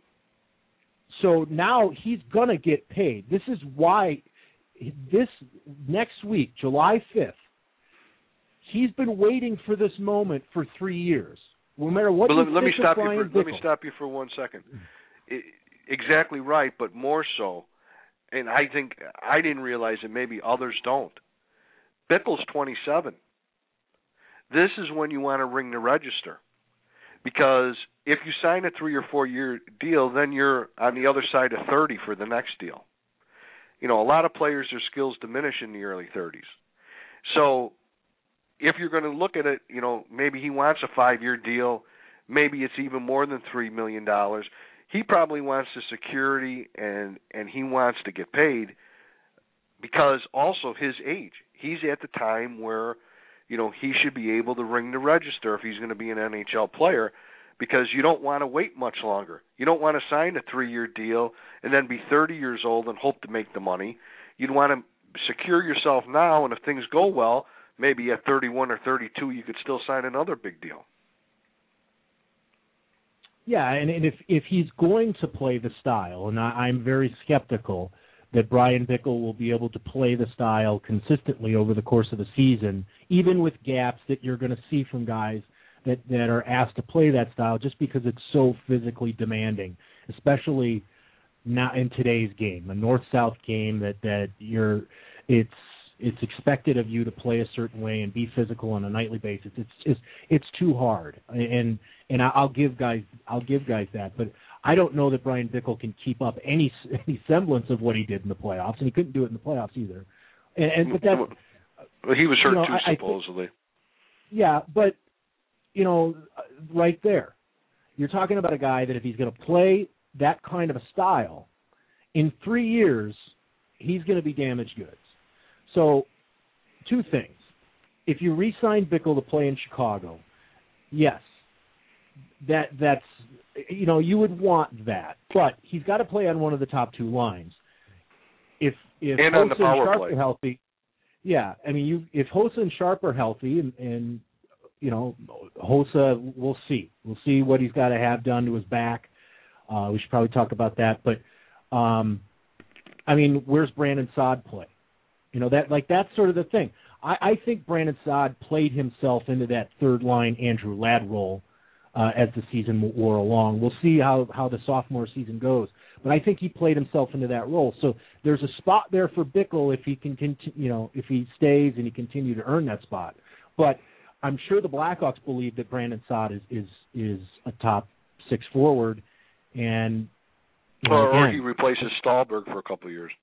So now he's going to get paid. This is why this next week, July fifth, he's been waiting for this moment for three years. No matter what. But you let, let me think stop of you. Brian For, let Bickell. me stop you for one second. It, exactly right, but more so, and I think I didn't realize it. Maybe others don't. Bickell's twenty-seven. This is when you want to ring the register, because if you sign a three or four year deal, then you're on the other side of thirty for the next deal. You know, a lot of players, their skills diminish in the early thirties. So if you're going to look at it, you know, maybe he wants a five-year deal. Maybe it's even more than three million dollars. He probably wants the security, and, and he wants to get paid because also his age. He's at the time where, you know, he should be able to ring the register if he's going to be an N H L player, because you don't want to wait much longer. You don't want to sign a three-year deal and then be thirty years old and hope to make the money. You'd want to secure yourself now, and if things go well, maybe at thirty-one or thirty-two, you could still sign another big deal. Yeah, and, and if if he's going to play the style, and I, I'm very skeptical that Brian Bickell will be able to play the style consistently over the course of the season, even with gaps that you're going to see from guys that, that are asked to play that style, just because it's so physically demanding, especially now in today's game, a north-south game that, that you're it's it's expected of you to play a certain way and be physical on a nightly basis. It's just it's too hard, and and I'll give guys I'll give guys that, but I don't know that Brian Bickell can keep up any any semblance of what he did in the playoffs, and he couldn't do it in the playoffs either. And, and but that's well, he was hurt you know, too, I, supposedly. I think, yeah, but you know, right there, you're talking about a guy that if he's going to play that kind of a style, in three years, he's going to be damaged goods. So, two things. If you re-sign Bickell to play in Chicago, yes, that that's, you know, you would want that. But he's got to play on one of the top two lines. If if and Hossa on the power and Sharp play. are healthy, yeah, I mean, you if Hossa and Sharp are healthy, and, and you know, Hossa, we'll see. We'll see what he's got to have done to his back. Uh, we should probably talk about that. But, um, I mean, where's Brandon Saad play? You know, that like that's sort of the thing. I, I think Brandon Saad played himself into that third line Andrew Ladd role uh, as the season wore along. We'll see how, how the sophomore season goes. But I think he played himself into that role. So there's a spot there for Bickell if he can, continue, you know, if he stays and he continue to earn that spot. But I'm sure the Blackhawks believe that Brandon Saad is is, is a top six forward, and you know, or, or again, he replaces Stahlberg for a couple of years.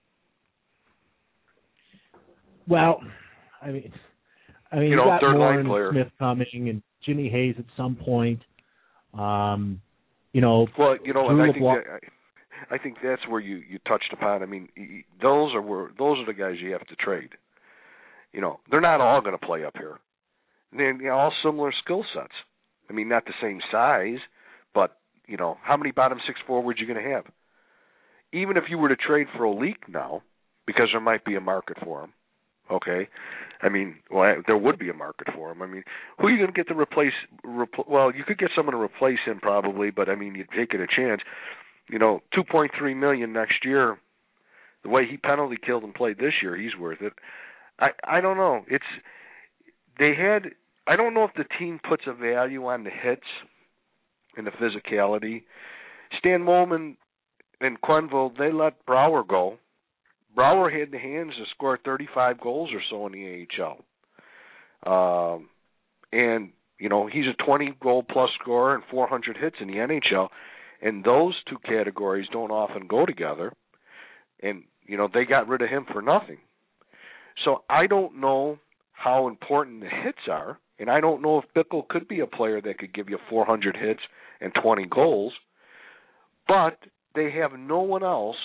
Well, I mean, I mean, you you know, got third Moore line and player. Smith coming, and Jimmy Hayes at some point. Um, you know, well, you know, and I think LeBlanc, that, I think that's where you, you touched upon. I mean, those are where those are the guys you have to trade. You know, they're not all going to play up here. They're you know, all similar skill sets. I mean, not the same size, but you know, how many bottom six forwards are you going to have? Even if you were to trade for a leak now, because there might be a market for him. Okay, I mean, well, there would be a market for him. I mean, who are you going to get to replace? Repl- well, you could get someone to replace him probably, but I mean, you'd take it a chance. You know, two point three million dollars next year. The way he penalty killed and played this year, he's worth it. I I don't know. It's they had. I don't know if the team puts a value on the hits and the physicality. Stan Molman and Quenneville, they let Brouwer go. Brouwer had the hands to score thirty-five goals or so in the A H L. Um, and, you know, he's a twenty-goal-plus scorer and four hundred hits in the N H L. And those two categories don't often go together. And, you know, they got rid of him for nothing. So I don't know how important the hits are. And I don't know if Bickell could be a player that could give you four hundred hits and twenty goals. But they have no one else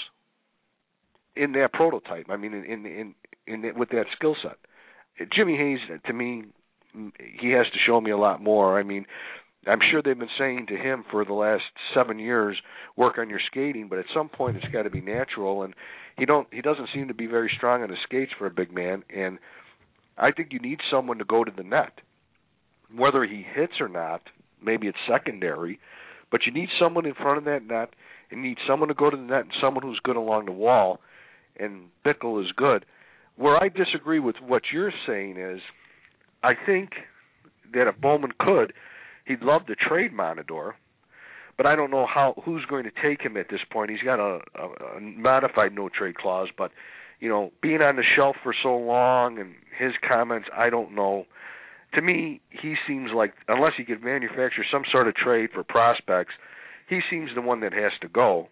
in that prototype. I mean, in in in, in it, with that skill set, Jimmy Hayes, to me, he has to show me a lot more. I mean, I'm sure they've been saying to him for the last seven years, work on your skating, but at some point it's got to be natural. And he don't he doesn't seem to be very strong on his skates for a big man. And I think you need someone to go to the net, whether he hits or not. Maybe it's secondary, but you need someone in front of that net. You need someone to go to the net and someone who's good along the wall. And Bickell is good. Where I disagree with what you're saying is, I think that if Bowman could, he'd love to trade Monador, but I don't know how who's going to take him at this point. He's got a, a, a modified no-trade clause, but you know, being on the shelf for so long and his comments, I don't know. To me, he seems like, unless he could manufacture some sort of trade for prospects, he seems the one that has to go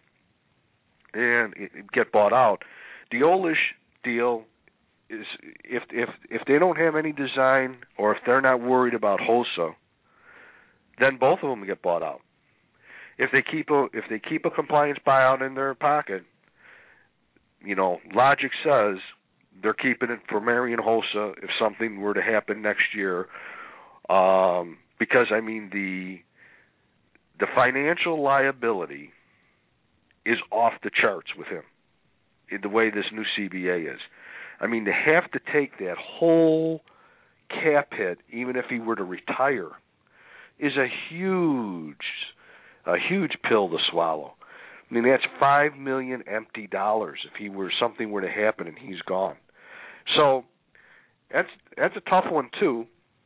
and get bought out. The Olish deal is if if if they don't have any design or if they're not worried about Hossa, then both of them get bought out. If they keep a if they keep a compliance buyout in their pocket, you know, logic says they're keeping it for Marian Hossa if something were to happen next year. Um, because I mean the the financial liability is off the charts with him, in the way this new C B A is. I mean, to have to take that whole cap hit, even if he were to retire, is a huge, a huge pill to swallow. I mean, that's five million empty dollars if he were something were to happen and he's gone. So that's that's a tough one too.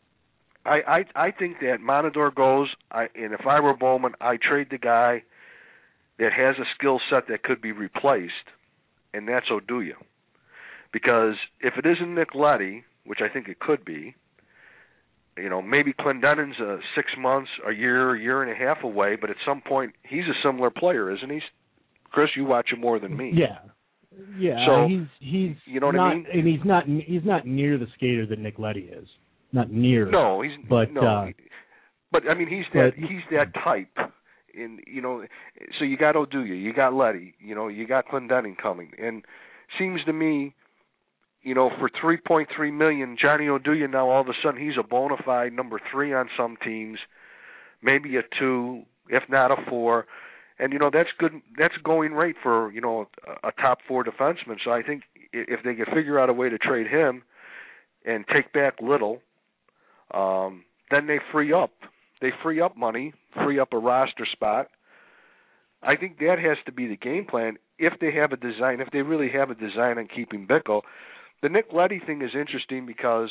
I I, I think that Monador goes, I, and if I were Bowman, I trade the guy that has a skill set that could be replaced, and that's Oduya. Because if it isn't Nick Leddy, which I think it could be, you know, maybe Clendenin's uh, six months, a year, a year and a half away, but at some point he's a similar player, isn't he? Chris, you watch him more than me. Yeah, yeah. So he's he's you know what not, I mean? and he's not he's not near the skater that Nick Leddy is. Not near. No, he's but no. uh, but I mean, he's that but, he's that type. and you know, so you got Oduya, you got Letty, you know, you got Clendening coming, and seems to me, you know, for three point three million, Johnny Oduya now all of a sudden he's a bona fide number three on some teams, maybe a two, if not a four, and you know that's good. That's going rate for you know a, a top four defenseman. So I think if they could figure out a way to trade him and take back Little, um, then they free up. They free up money, free up a roster spot. I think that has to be the game plan if they have a design, if they really have a design on keeping Bickle. The Nick Leddy thing is interesting because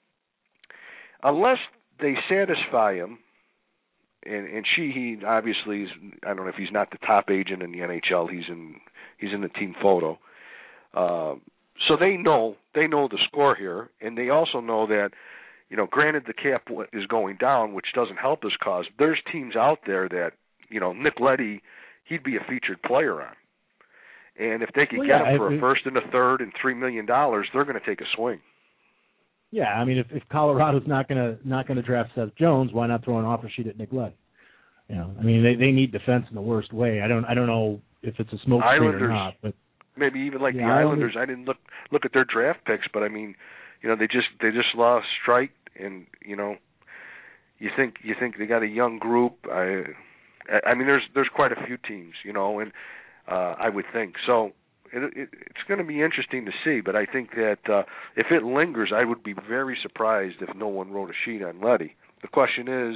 unless they satisfy him, and, and Sheehy obviously is, I don't know if he's not the top agent in the N H L, he's in he's in the team photo. Uh, so they know they know the score here, and they also know that, you know, granted the cap is going down, which doesn't help his cause. There's teams out there that, you know, Nick Leddy, he'd be a featured player on. And if they could well, get yeah, him for I, a first and a third and three million dollars, they're going to take a swing. Yeah, I mean, if, if Colorado's not going to not going to draft Seth Jones, why not throw an offer sheet at Nick Leddy? You know, I mean, they they need defense in the worst way. I don't I don't know if it's a smoke screen or not, but maybe even like yeah, the Islanders. I didn't look look at their draft picks, but I mean, you know, they just they just lost Strike. And you know, you think you think they got a young group. I, I mean, there's there's quite a few teams, you know, and uh, I would think so. It, it, it's going to be interesting to see, but I think that uh, if it lingers, I would be very surprised if no one wrote a sheet on Leddy. The question is,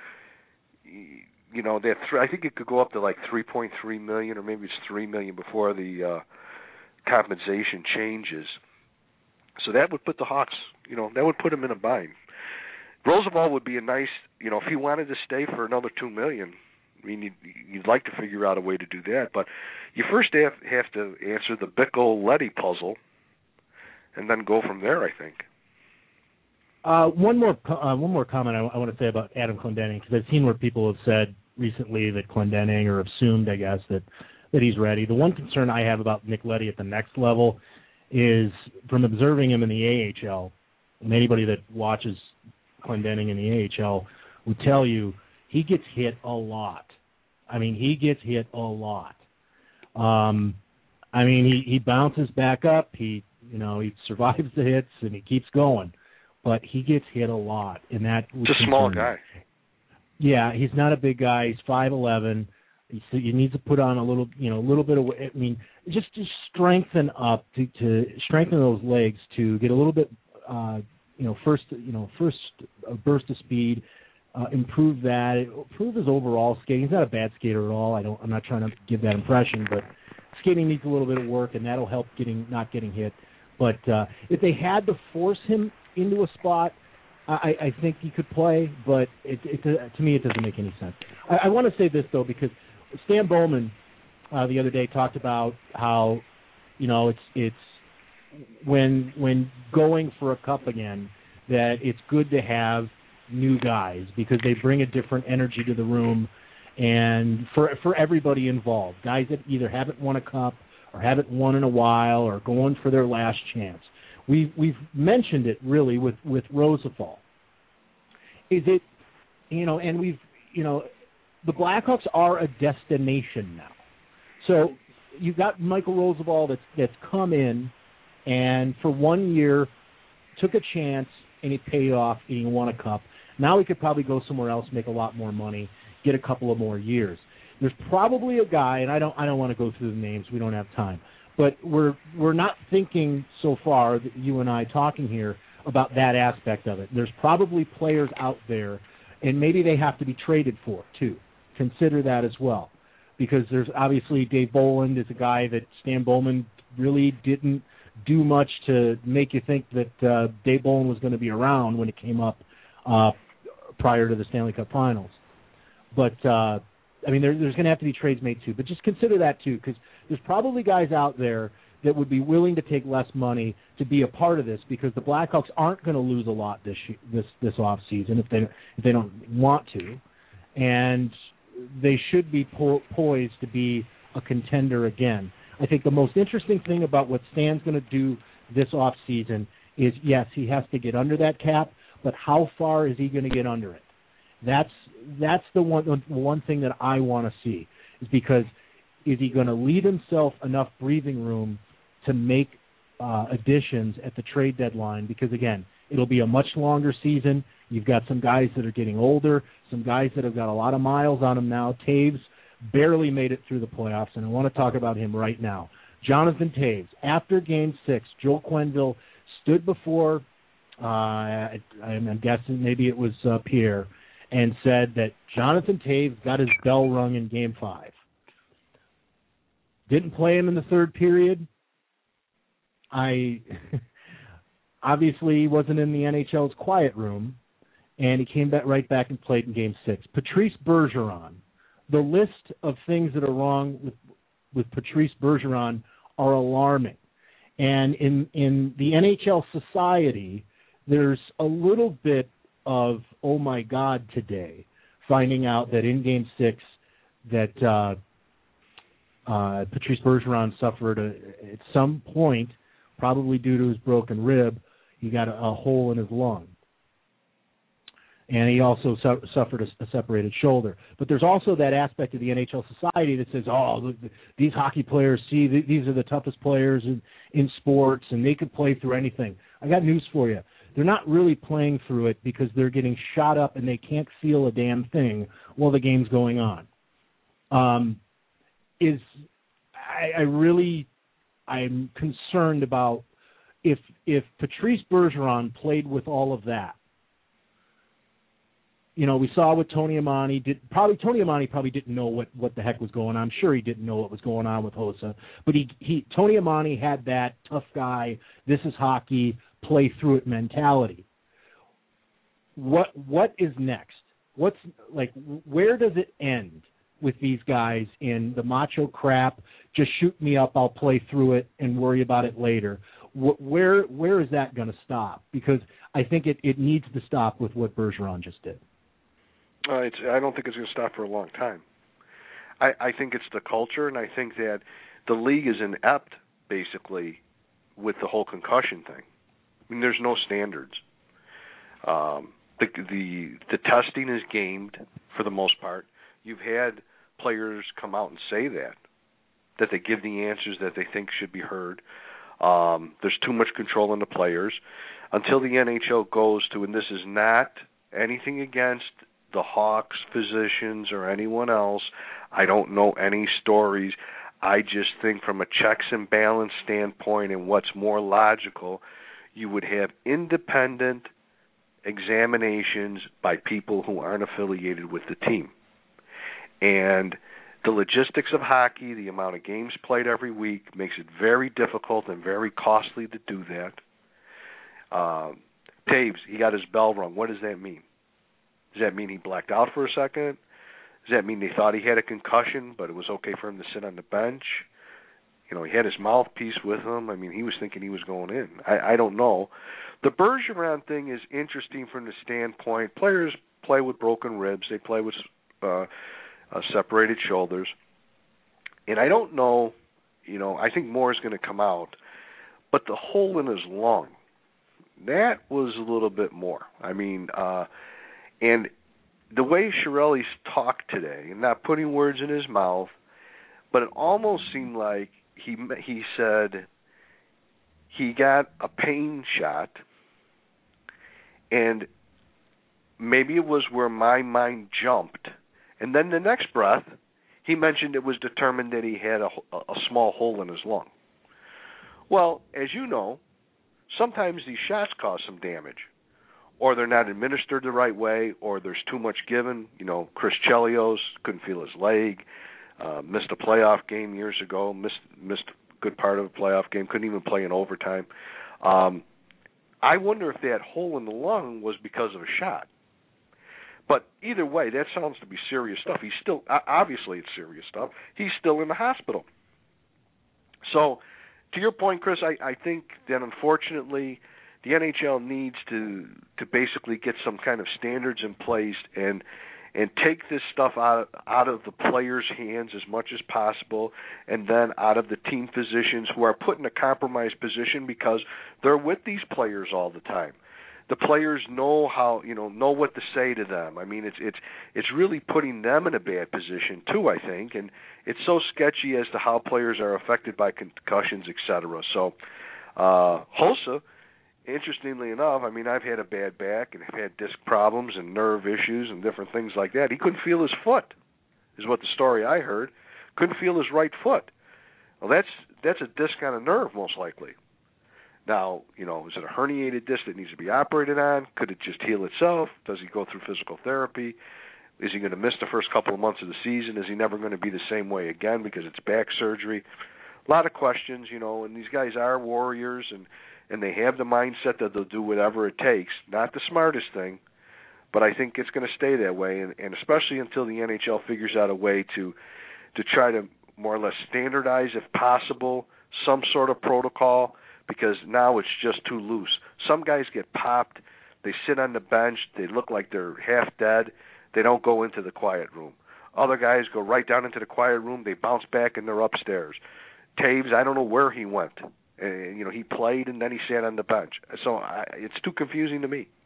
you know, that th- I think it could go up to like three point three million, or maybe it's three million before the uh, compensation changes. So that would put the Hawks, you know, that would put them in a bind. Roosevelt would be a nice, you know, if he wanted to stay for another two million. I mean, you'd, you'd like to figure out a way to do that, but you first have, have to answer the Bickle-Leddy puzzle, and then go from there, I think. Uh, one more, uh, one more comment I, I want to say about Adam Clendening, because I've seen where people have said recently that Clendening, or assumed, I guess, that that he's ready. The one concern I have about Nick Leddy at the next level is from observing him in the A H L, and anybody that watches Clendening in the A H L would tell you he gets hit a lot. I mean, he gets hit a lot. Um, I mean, he, he bounces back up. He, you know, he survives the hits and he keeps going, but he gets hit a lot, and that it's a small guy. Yeah, he's not a big guy. He's five eleven. So you need to put on a little, you know, a little bit of. I mean, just to strengthen up to, to strengthen those legs to get a little bit, uh, you know, first, you know, first a burst of speed, uh, improve that, improve his overall skating. He's not a bad skater at all. I don't. I'm not trying to give that impression, but skating needs a little bit of work, and that'll help getting not getting hit. But uh, if they had to force him into a spot, I, I think he could play. But it, it, to me, it doesn't make any sense. I, I want to say this though, because Stan Bowman uh, the other day talked about how, you know, it's it's when when going for a cup again, that it's good to have new guys because they bring a different energy to the room, and for for everybody involved, guys that either haven't won a cup or haven't won in a while or going for their last chance. We've we've mentioned it really with with Roosevelt. Is it, you know, and we've you know. The Blackhawks are a destination now. So you've got Michael Roosevelt that's, that's come in and for one year took a chance and it paid off and he won a cup. Now he could probably go somewhere else, make a lot more money, get a couple of more years. There's probably a guy, and I don't I don't want to go through the names, we don't have time, but we're we're not thinking so far, you and I talking here, about that aspect of it. There's probably players out there, and maybe they have to be traded for too. Consider that as well, because there's obviously Dave Boland is a guy that Stan Bowman really didn't do much to make you think that uh, Dave Boland was going to be around when it came up uh, prior to the Stanley Cup Finals. But uh, I mean, there, there's going to have to be trades made too. But just consider that too, because there's probably guys out there that would be willing to take less money to be a part of this, because the Blackhawks aren't going to lose a lot this this this off season if they if they don't want to, and they should be po- poised to be a contender again. I think the most interesting thing about what Stan's going to do this off season is, yes, he has to get under that cap, but how far is he going to get under it? That's that's the one the one thing that I want to see is because is he going to leave himself enough breathing room to make uh, additions at the trade deadline? Because again, it'll be a much longer season. You've got some guys that are getting older, some guys that have got a lot of miles on them now. Taves barely made it through the playoffs, and I want to talk about him right now. Jonathan Taves, after Game Six, Joel Quenneville stood before, uh, I, I'm guessing maybe it was uh, Pierre, and said that Jonathan Taves got his bell rung in Game Five. Didn't play him in the third period. I obviously he wasn't in the N H L's quiet room, and he came back right back and played in Game Six. Patrice Bergeron, the list of things that are wrong with with Patrice Bergeron are alarming. And in, in the N H L society, there's a little bit of, oh, my God, today, finding out that in Game six that uh, uh, Patrice Bergeron suffered a, at some point, probably due to his broken rib, he got a, a hole in his lung. And he also su- suffered a, a separated shoulder. But there's also that aspect of the N H L society that says, oh, look, these hockey players, see, th- these are the toughest players in, in sports, and they could play through anything. I got news for you. They're not really playing through it because they're getting shot up and they can't feel a damn thing while the game's going on. Um, is I, I really, I'm concerned about if if Patrice Bergeron played with all of that. You know, we saw what Tony Amonte did. Probably Tony Amonte probably didn't know what, what the heck was going on. I'm sure he didn't know what was going on with Hossa. But he, he Tony Amonte had that tough guy, this is hockey, play through it mentality. What what is next? What's like? Where does it end with these guys in the macho crap? Just shoot me up, I'll play through it and worry about it later. Where where is that going to stop? Because I think it, it needs to stop with what Bergeron just did. Uh, it's, I don't think it's going to stop for a long time. I, I think it's the culture, and I think that the league is inept, basically, with the whole concussion thing. I mean, there's no standards. Um, the, the the testing is gamed for the most part. You've had players come out and say that, that they give the answers that they think should be heard. Um, there's too much control in the players. Until the N H L goes to, and this is not anything against the Hawks, physicians, or anyone else. I don't know any stories. I just think from a checks and balance standpoint and what's more logical, you would have independent examinations by people who aren't affiliated with the team. And the logistics of hockey, the amount of games played every week, makes it very difficult and very costly to do that. Um, Taves, he got his bell rung. What does that mean? Does that mean he blacked out for a second? Does that mean they thought he had a concussion, but it was okay for him to sit on the bench? You know, he had his mouthpiece with him. I mean, he was thinking he was going in. I, I don't know. The Bergeron thing is interesting from the standpoint, players play with broken ribs. They play with uh, uh, separated shoulders. And I don't know, you know, I think more is going to come out. But the hole in his lung, that was a little bit more. I mean, uh, and the way Chiarelli's talked today, and not putting words in his mouth, but it almost seemed like he he said he got a pain shot, and maybe it was where my mind jumped. And then the next breath, he mentioned it was determined that he had a, a small hole in his lung. Well, as you know, sometimes these shots cause some damage, or they're not administered the right way, or there's too much given. You know, Chris Chelios couldn't feel his leg, uh, missed a playoff game years ago, missed missed a good part of a playoff game, couldn't even play in overtime. Um, I wonder if that hole in the lung was because of a shot. But either way, that sounds to be serious stuff. He's still, obviously it's serious stuff. He's still in the hospital. So, to your point, Chris, I, I think that unfortunately the N H L needs to to basically get some kind of standards in place and and take this stuff out out of the players' hands as much as possible, and then out of the team physicians who are put in a compromised position because they're with these players all the time. the players know how, you know, know what to say to them. I mean, it's it's it's really putting them in a bad position too, I think, and it's so sketchy as to how players are affected by concussions, et cetera. So, uh, Hossa, interestingly enough, I mean, I've had a bad back and have had disc problems and nerve issues and different things like that. He couldn't feel his foot, is what the story I heard. Couldn't feel his right foot. Well, that's that's a disc on a nerve, most likely. Now, you know, is it a herniated disc that needs to be operated on? Could it just heal itself? Does he go through physical therapy? Is he going to miss the first couple of months of the season? Is he never going to be the same way again because it's back surgery? A lot of questions, you know, and these guys are warriors, and, and they have the mindset that they'll do whatever it takes. Not the smartest thing, but I think it's going to stay that way, and, and especially until the N H L figures out a way to to try to more or less standardize, if possible, some sort of protocol, because now it's just too loose. Some guys get popped, they sit on the bench, they look like they're half dead, they don't go into the quiet room. Other guys go right down into the quiet room, they bounce back and they're upstairs. Taves, I don't know where he went. Uh, you know, he played and then he sat on the bench. So I, it's too confusing to me.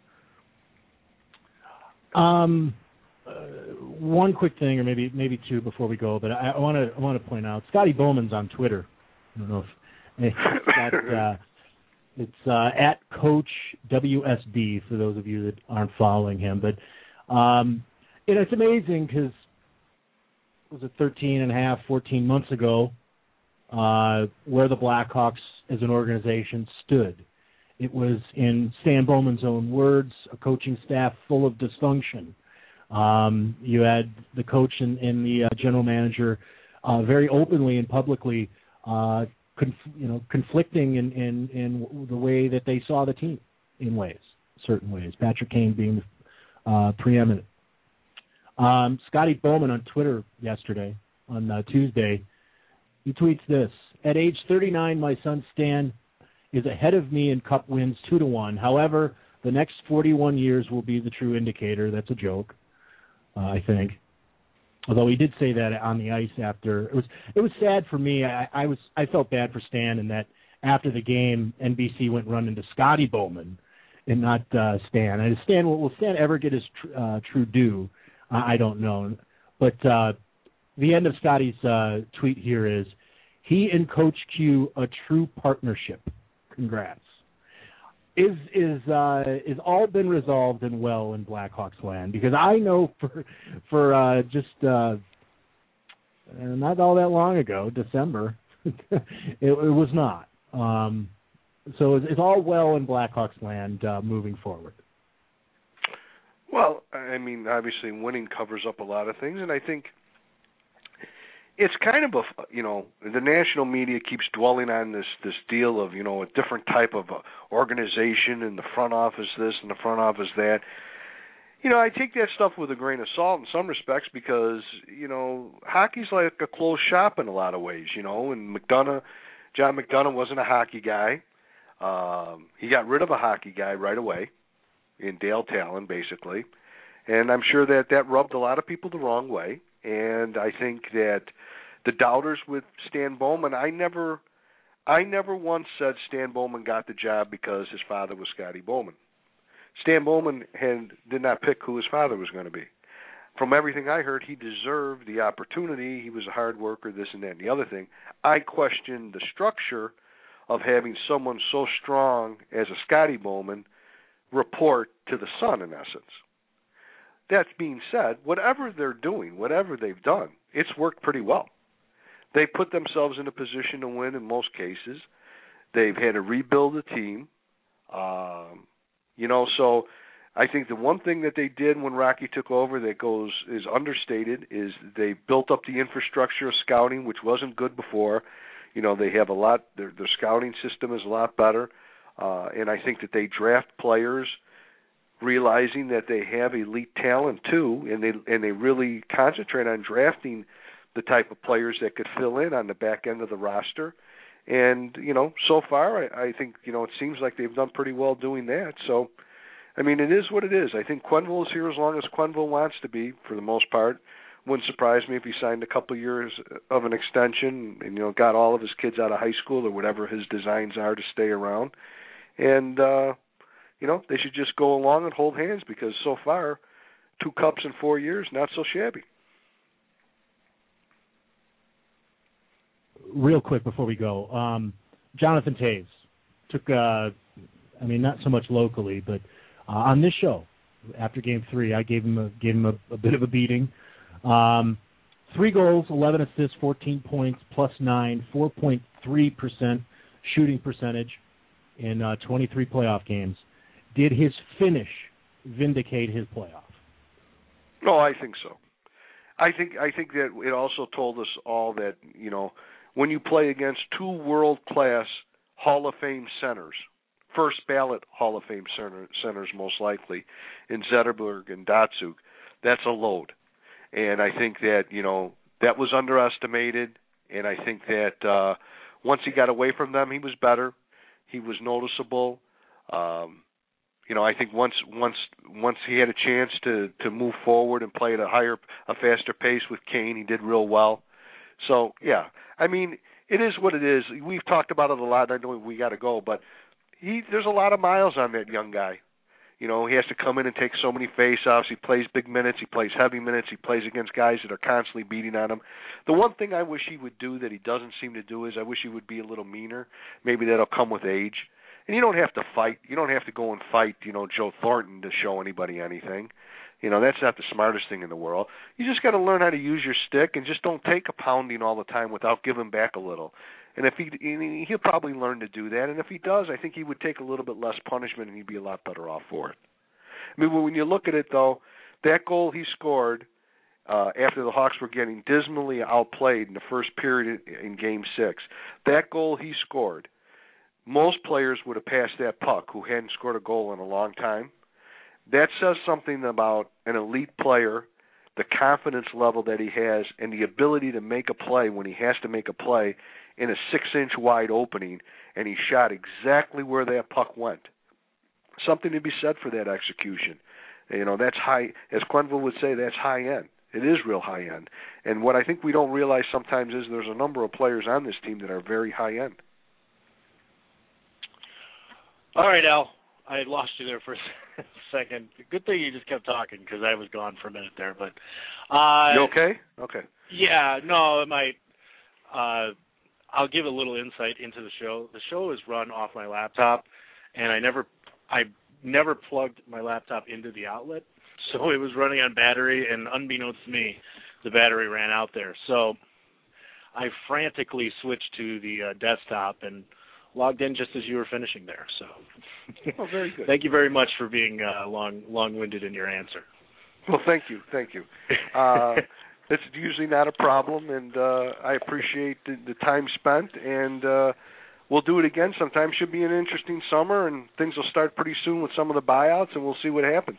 Um, uh, one quick thing, or maybe maybe two before we go, but I want to I want to point out Scotty Bowman's on Twitter. I don't know if That, uh, it's uh, at Coach W S B for those of you that aren't following him. But um, you know, it's amazing because was it thirteen and a half, fourteen months ago, uh, where the Blackhawks as an organization stood. It was, in Stan Bowman's own words, a coaching staff full of dysfunction. Um, you had the coach and, and the uh, general manager uh, very openly and publicly uh, Conf- you know, conflicting in, in, in the way that they saw the team in ways, certain ways. Patrick Kane being uh, preeminent. Um, Scotty Bowman on Twitter yesterday, on uh, Tuesday, he tweets this: "At age thirty-nine, my son Stan is ahead of me in cup wins two to one. However, the next forty-one years will be the true indicator." That's a joke, uh, I think. Although he did say that on the ice after, it was it was sad for me. I, I was I felt bad for Stan in that after the game, N B C went running to Scotty Bowman and not uh, Stan. And Stan will, will Stan ever get his tr- uh, true due? Uh, I don't know. But uh, the end of Scotty's uh, tweet here is, "He and Coach Q, a true partnership. Congrats." Is is uh, is all been resolved and well in Blackhawks land? Because I know for for uh, just uh, not all that long ago, December, it, it was not. Um, so is, is all well in Blackhawks land uh, moving forward? Well, I mean, obviously winning covers up a lot of things, and I think it's kind of a, you know, the national media keeps dwelling on this this deal of, you know, a different type of organization and the front office this and the front office that. You know, I take that stuff with a grain of salt in some respects because, you know, hockey's like a closed shop in a lot of ways, you know, and McDonough, John McDonough wasn't a hockey guy. Um, he got rid of a hockey guy right away in Dale Talon, basically. And I'm sure that that rubbed a lot of people the wrong way. And I think that the doubters with Stan Bowman, I never I never once said Stan Bowman got the job because his father was Scotty Bowman. Stan Bowman had, did not pick who his father was going to be. From everything I heard, he deserved the opportunity. He was a hard worker, this and that and the other thing. I questioned the structure of having someone so strong as a Scotty Bowman report to the son, in essence. That being said, whatever they're doing, whatever they've done, it's worked pretty well. They put themselves in a position to win in most cases. They've had to rebuild the team. Um, you know, so I think the one thing that they did when Rocky took over that goes is understated is they built up the infrastructure of scouting, which wasn't good before. You know, they have a lot, their, their scouting system is a lot better. Uh, and I think that they draft players realizing that they have elite talent too, and they and they really concentrate on drafting the type of players that could fill in on the back end of the roster. And, you know, so far I, I think, you know, it seems like they've done pretty well doing that. So, I mean, it is what it is. I think Quenneville is here as long as Quenneville wants to be, for the most part. Wouldn't surprise me if he signed a couple of years of an extension and, you know, got all of his kids out of high school or whatever his designs are to stay around. And, uh, you know, they should just go along and hold hands because so far, two cups in four years, not so shabby. Real quick before we go, um, Jonathan Toews took, uh, I mean, not so much locally, but uh, on this show, after Game Three, I gave him a, gave him a, a bit of a beating. Um, three goals, eleven assists, fourteen points, plus nine, four point three percent shooting percentage in uh, twenty-three playoff games. Did his finish vindicate his playoff? No, I think so. I think I think that it also told us all that, you know, when you play against two world-class Hall of Fame centers, first ballot Hall of Fame center, centers most likely, in Zetterberg and Datsyuk, that's a load. And I think that, you know, that was underestimated, and I think that uh, once he got away from them, he was better. He was noticeable. Um, you know, I think once once once he had a chance to, to move forward and play at a higher, a faster pace with Kane, he did real well. So, yeah, I mean, it is what it is. We've talked about it a lot. I know we got to go, but he there's a lot of miles on that young guy. You know, he has to come in and take so many face-offs. He plays big minutes. He plays heavy minutes. He plays against guys that are constantly beating on him. The one thing I wish he would do that he doesn't seem to do is I wish he would be a little meaner. Maybe that'll come with age. And you don't have to fight. You don't have to go and fight, you know, Joe Thornton to show anybody anything. You know, that's not the smartest thing in the world. You just got to learn how to use your stick and just don't take a pounding all the time without giving back a little. And if he, he'll probably learn to do that. And if he does, I think he would take a little bit less punishment and he'd be a lot better off for it. I mean, when you look at it, though, that goal he scored uh, after the Hawks were getting dismally outplayed in the first period in Game Six, that goal he scored, most players would have passed that puck who hadn't scored a goal in a long time. That says something about an elite player, the confidence level that he has, and the ability to make a play when he has to make a play in a six-inch wide opening, and he shot exactly where that puck went. Something to be said for that execution. You know, that's high, as Quenneville would say, that's high end. It is real high end. And what I think we don't realize sometimes is there's a number of players on this team that are very high end. All right, Al. I had lost you there for a second. Good thing you just kept talking because I was gone for a minute there. But uh, you okay? Okay. Yeah, no, it might. Uh, I'll give a little insight into the show. The show is run off my laptop, and I never, I never plugged my laptop into the outlet, so it was running on battery. And unbeknownst to me, the battery ran out there. So I frantically switched to the uh, desktop and logged in just as you were finishing there. So, oh, very good. Thank you very much for being uh, long, long-winded in your answer. Well, thank you, thank you. Uh, it's usually not a problem, and uh, I appreciate the, the time spent. And uh, we'll do it again sometime. Should be an interesting summer, and things will start pretty soon with some of the buyouts, and we'll see what happens.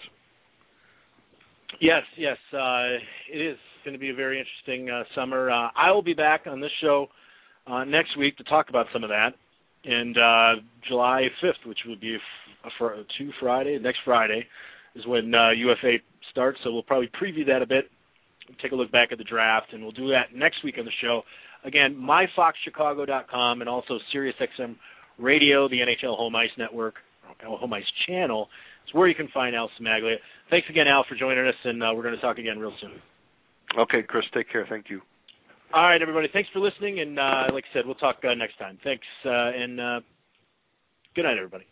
Yes, yes, uh, it is going to be a very interesting uh, summer. Uh, I will be back on this show uh, next week to talk about some of that. And uh, July fifth, which would be a, a, a two Friday, next Friday, is when uh, U F A starts. So we'll probably preview that a bit, take a look back at the draft, and we'll do that next week on the show. Again, my fox chicago dot com and also SiriusXM Radio, the N H L Home Ice Network, Home Ice Channel, is where you can find Al Cimaglia. Thanks again, Al, for joining us, and uh, we're going to talk again real soon. Okay, Chris, take care. Thank you. All right, everybody. Thanks for listening, and uh, like I said, we'll talk uh, next time. Thanks, uh, and uh, good night, everybody.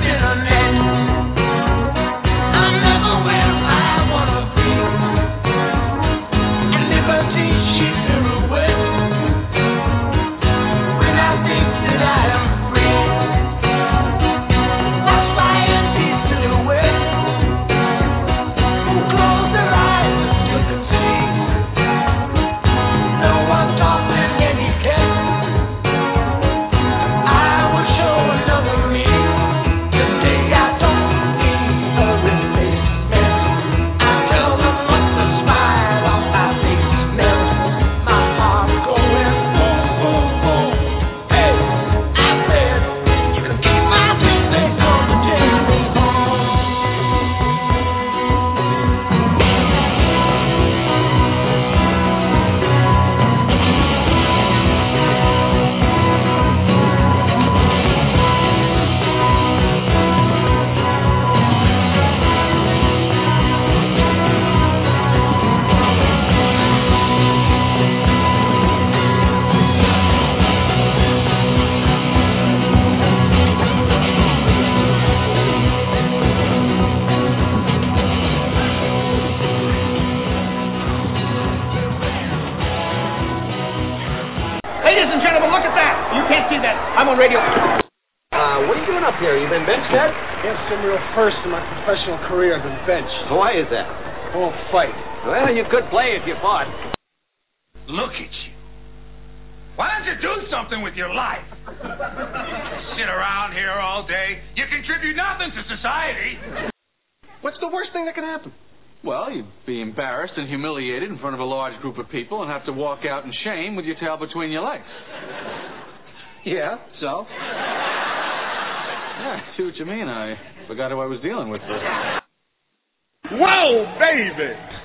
I never where I wanna be. that. I'm on radio. Uh, what are you doing up here? You been benched yet? I have some real first in my professional career. I've been benched. Why is that? I won't fight. Well, you could play if you fought. Look at you. Why don't you do something with your life? Sit around here all day. You contribute nothing to society. What's the worst thing that can happen? Well, you'd be embarrassed and humiliated in front of a large group of people and have to walk out in shame with your tail between your legs. Yeah, so? Yeah, I see what you mean. I forgot who I was dealing with. Whoa, baby!